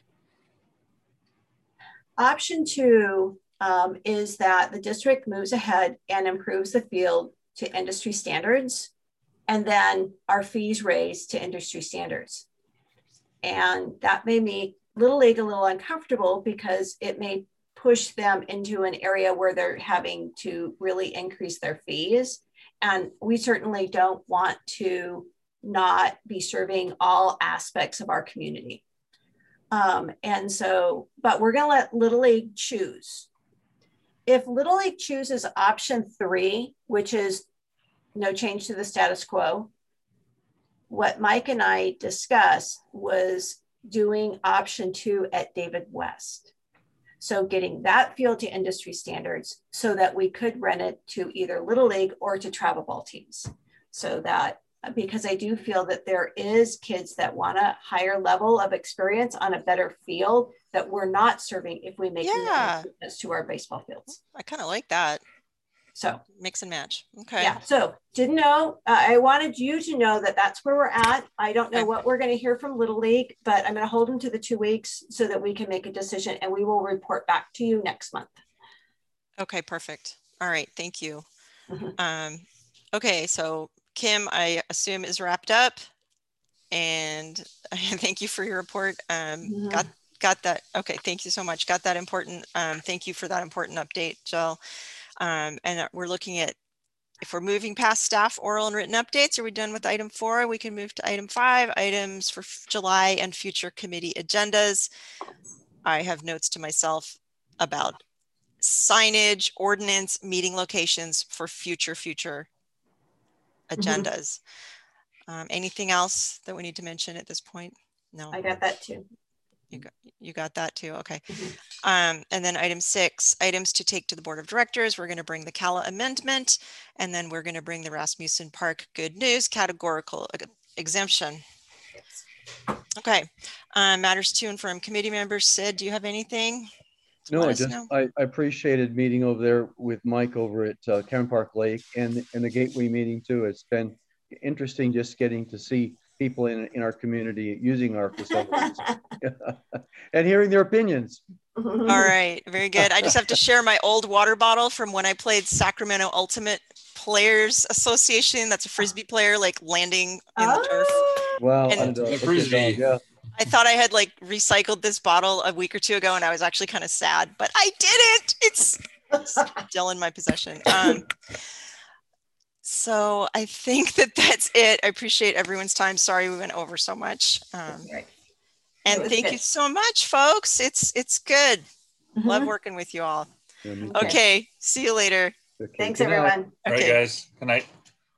Option 2 is that the district moves ahead and improves the field to industry standards, and then our fees raise to industry standards. And that made me Little League a little uncomfortable because it may push them into an area where they're having to really increase their fees. And we certainly don't want to not be serving all aspects of our community. And so, but we're going to let Little League choose. If Little League chooses option 3, which is no change to the status quo, what Mike and I discussed was doing option 2 at David West. So getting that field to industry standards so that we could rent it to either Little League or to travel ball teams. So that, because I do feel that there is kids that want a higher level of experience on a better field that we're not serving if we make improvements to our baseball fields. I kind of like that. So mix and match. Okay. Yeah. So didn't know. I wanted you to know that that's where we're at. I don't know what we're going to hear from Little League, but I'm going to hold them to the 2 weeks so that we can make a decision, and we will report back to you next month. Okay, perfect. All right. Thank you. Mm-hmm. Okay. So Kim, I assume is wrapped up, and thank you for your report. Got that. Okay. Thank you so much. Got that important. Thank you for that important update, Jill. And we're looking at, if we're moving past staff oral and written updates, are we done with item 4? We can move to item 5, items for July and future committee agendas. I have notes to myself about signage, ordinance, meeting locations for future agendas. Anything else that we need to mention at this point? No. I got that too. You got that too. Okay. And then item 6, items to take to the board of directors. We're going to bring the CALA amendment, and then we're going to bring the Rasmussen Park good news categorical exemption. Okay. Matters to and from committee members. Sid, do you have anything? No, I appreciated meeting over there with Mike over at Cameron Park Lake and the Gateway meeting too. It's been interesting just getting to see people in our community using our facilities and hearing their opinions. All right, very good. I just have to share my old water bottle from when I played Sacramento Ultimate Players Association. That's a Frisbee player, like landing in the turf. Wow. And Frisbee. Yeah. I thought I had like recycled this bottle a week or 2 ago, and I was actually kind of sad, but I didn't. It's still in my possession. So I think that's it. I appreciate everyone's time. Sorry we went over so much. And thank you so much, folks. It's good. Love working with you all. Okay. See you later. Okay. Thanks, everyone. All right, guys. Good night.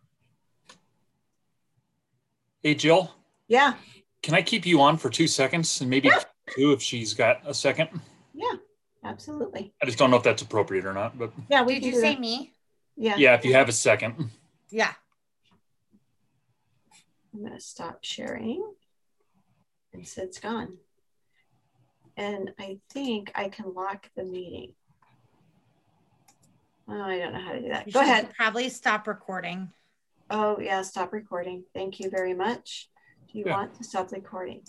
Hey, Jill. Yeah. Can I keep you on for 2 seconds and maybe 2 if she's got a second? Yeah, absolutely. I just don't know if that's appropriate or not, but yeah, did you say me? Yeah. Yeah, if you have a second. Yeah. I'm going to stop sharing. And Sid's gone. And I think I can lock the meeting. Oh, I don't know how to do that. Go ahead. Probably stop recording. Oh, yeah, stop recording. Thank you very much. Do you want to stop recording?